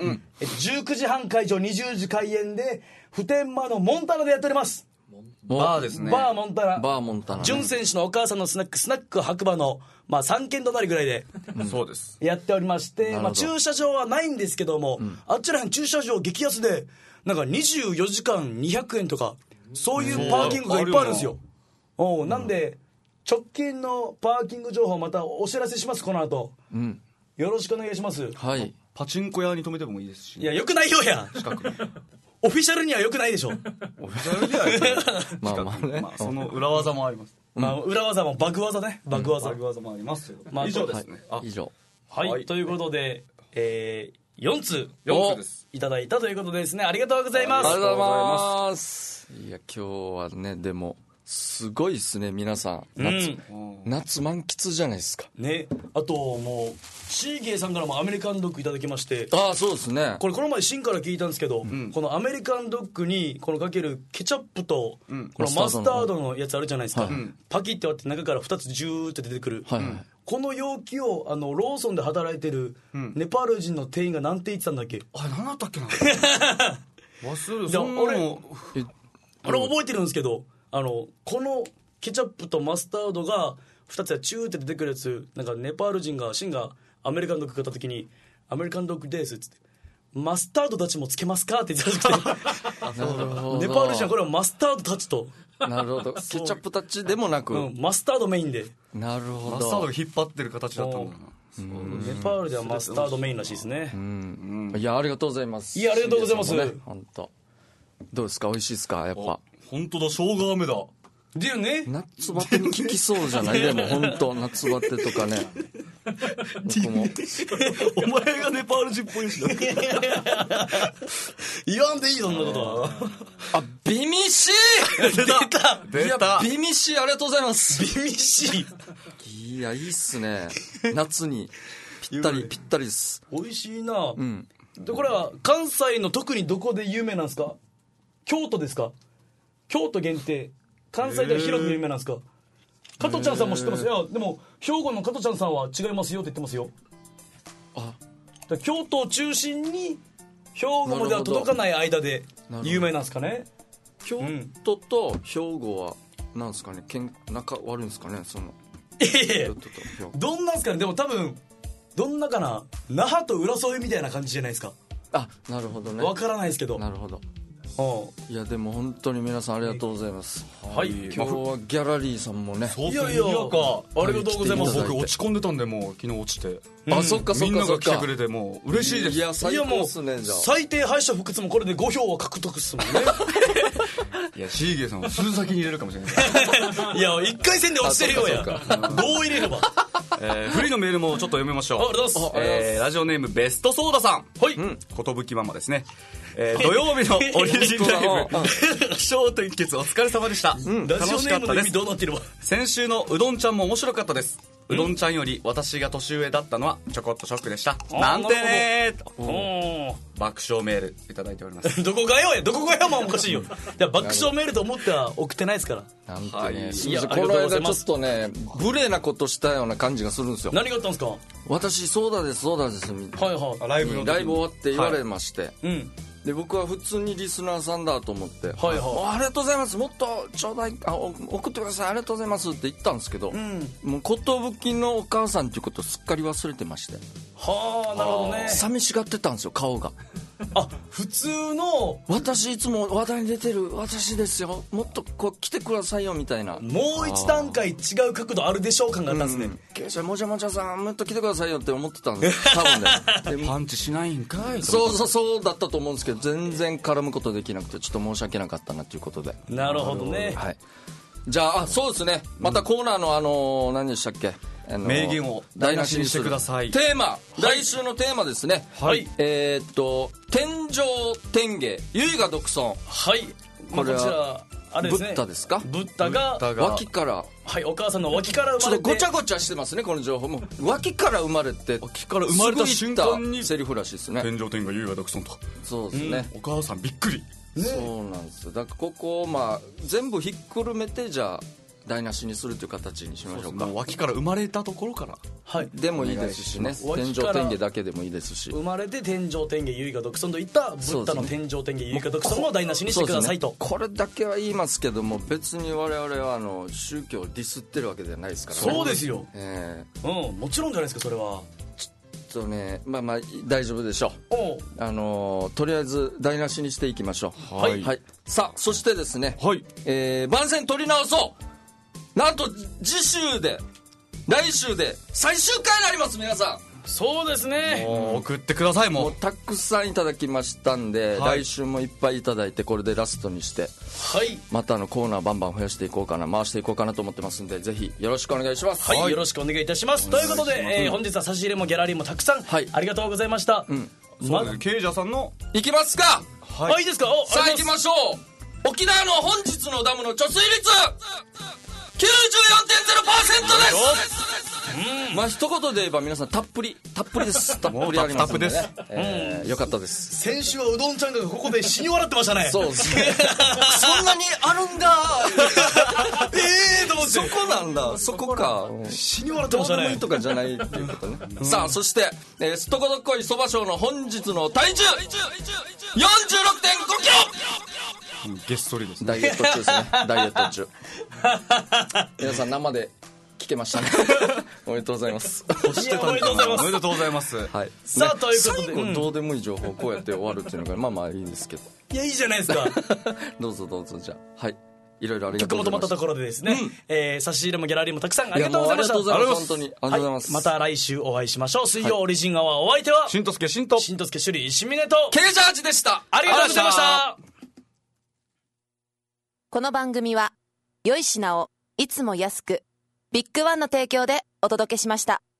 19時半会場20時開演で普天間のモンタナでやっております。 バーですね。 バーモンタナ。 バーモンタナね潤選手のお母さんのスナック白馬のまあ3軒隣ぐらいでそうです。 やっておりまして、 ほどまあ駐車場はないんですけども、あっちらへん駐車場激安でなんか24時間200円とかそういうパーキングがいっぱいあるんですよ。なんで直近のパーキング情報またお知らせします。この後、よろしくお願いします。 はい。 パチンコ屋に止めてもいいですし。 いやよくないよやオフィシャルにはよくないでしょ。 オフィシャルではやっぱりまあまあね、 まあその裏技もあります。 まあ裏技もバグ技ね、バグ技、 バグ技もありますけど。 まあ以上ですね。 以上。 はい、ということで、4通 4つです。 いただいたということでですね、ありがとうございます。 ありがとうございます。いや今日はねでもすごいですね皆さん。夏満喫じゃないですかね。あともうシーゲーさんからもアメリカンドッグいただきまして、 ああそうですね。 これこの前シンから聞いたんですけど、このアメリカンドッグにこのかけるケチャップとこのマスタードのやつあるじゃないですか、パキって割って中から2つジューって出てくる、この容器をローソンで働いてるネパール人の店員がなんて言ってたんだっけ。 あれ何だったっけな忘れる。 じゃあ俺え覚えてるんですけど、このケチャップとマスタードが2つやチューって出てくるやつ、なんかネパール人がシンがアメリカンドッグ買った時にアメリカンドッグですっつってマスタードたちもつけますかって言ってた時ネパール人はこれはマスタードたちとなるほどケチャップタッチでもなく、 マスタードメインで。 なるほど。 マスタードが引っ張ってる形だったんだな。 ネパールではマスタードメインらしいですね。 いやありがとうございます。 いやありがとうございます。 本当。どうですか美味しいですかやっぱ。 本当だ生姜飴だ。 だよね。 夏バテに効きそうじゃないでも本当夏バテとかね。僕もお前がネパール人っぽいしな。 言わんでいいそんなことは。 あビミシ出たいやビミシありがとうございます。 ビミシいやいいっすね夏にぴったりです。 美味しいな。でこれは関西の特にどこで有名なんですか。京都ですか。京都限定。関西では広く有名なんですか。加トちゃんさんも知ってます。いやでも兵庫の加トちゃんさんは違いますよって言ってますよ。だ京都を中心に兵庫までは届かない間で有名なんですかね。 京都と兵庫はなんですかね仲悪いんですかねその。 どんなんですかね。でも多分どんなかな、那覇と浦添みたいな感じじゃないですか。 あなるほどね。 わからないですけど。 なるほど。いやでも本当に皆さんありがとうございます。 はい。 今日はギャラリーさんもね。 いやいやありがとうございます。 僕落ち込んでたんでもう昨日落ちて。 そっかみんなが来てくれてもう嬉しいです。 いや最高っすね。じゃあ最低敗者復活もこれで5票は獲得っすもんね。 いやシーゲーさんは数先に入れるかもしれない。 いや1回戦で落ちてるよや。どう入れれば。 フリーのメールもちょっと読みましょう。 ありがとうございます。 ラジオネームベストソーダさん。はい。寿ママですね。土曜日のオリジンライブ笑点決お疲れ様でした。 ラジオネームの意味どうなってるわ。 先週のうどんちゃんも面白かったです。うどんちゃんより私が年上だったのはちょこっとショックでした。なんてねーと爆笑メールいただいております。 どこがよや、どこがよもおかしいよ。いや爆笑メールと思っては送ってないですから。 なんてね、この間ちょっとね無礼なことしたような感じがするんですよ。 何があったんですか。 私そうだですみたいな、 ライブ終わって言われまして、で僕は普通にリスナーさんだと思って、ありがとうございます、もっとちょうだい、送ってください、ありがとうございますって言ったんですけど、もう寿のお母さんっていうことをすっかり忘れてまして、 はあなるほどね。 寂しがってたんですよ顔が。 あ普通の私いつも話題に出てる私ですよ、もっとこう来てくださいよみたいな、 もう一段階違う角度あるでしょう感があったんですね。 もちゃもちゃさんもっと来てくださいよって思ってたんです多分ね。 パンチしないんかい。 そうだったと思うんですけど全然絡むことできなくてちょっと申し訳なかったなということで。 なるほどね。 はい、じゃあそうですね、またコーナーの何でしたっけ、 名言を台無しにしてください。 テーマ、来週のテーマですね。 はい。 天上天下唯我独尊。 はい。こちらあれですね。 ブッダですか。 ブッダが脇から、 はい、お母さんの脇から生まれて、 ちょっとごちゃごちゃしてますねこの情報も。脇から生まれて、 脇から生まれた瞬間にセリフらしいですね。 天上天下唯我独尊と。 そうですね。 お母さんびっくり。 そうなんですよ。だからここをまあ全部ひっくるめてじゃあ台無しにするという形にしましょうか。 もう脇から生まれたところから、 はい、 でもいいですしね、天井天下だけでもいいですし、 生まれて天上天下唯我独尊といったブッダの天上天下唯我独尊を台無しにしてくださいと、 ね、これだけは言いますけども、別に我々は宗教をディスってるわけではないですからね。 そうですよ、もちろんじゃないですかそれは。 ね、まあ大丈夫でしょう。とりあえず台無しにしていきましょう。はい、はい、さあそしてですね、はい、番宣取り直そう。なんと次週で来週で最終回になります。皆さんそうですね、 送ってください。もうたくさんいただきましたんで、はい、来週もいっぱいいただいてこれでラストにして、はい、またコーナーバンバン増やしていこうかな、回していこうかなと思ってますんで、ぜひよろしくお願いします。 はい、よろしくお願いいたします。ということで、本日は差し入れもギャラリーもたくさん、はい、ありがとうございました。 ケイジャーさんのいきますか。 はい、いいですか。 さあ行きましょう。沖縄の本日のダムの貯水率 94.0% です。まあ一言で言えば皆さんたっぷりです。たっぷりありますんでね、よかったです。 先週はうどんちゃんがここで死に笑ってましたね。 そうですねそんなにあるんだと思って、 そこなんだ、そこか、 死に笑ってましたね。 どうでもいいとかじゃないっていうことねさあそして、すとこどっこいそば賞の本日の体重 46.5 キロ、 げっそりですね。 ダイエット中ですねダイエット中皆さん生で聞けましたねおめでとうございます。 おめでとうございます。 はい、さあ、ということで最後どうでもいい情報こうやって終わるっていうのがまあいいですけど、 いやいいじゃないですかどうぞじゃあ、はい、いろいろありがとうございます。 曲も止まったところでですね、差し入れもギャラリーもたくさんありがとうございました。 本当にありがとうございます。 また来週お会いしましょう。水曜オリジンアワー、お相手はしんとすけしんとしんとすけしゅりしみねとケイジャージでした。 ありがとうございました。 この番組は良い品をいつも安くビッグワンの提供でお届けしました。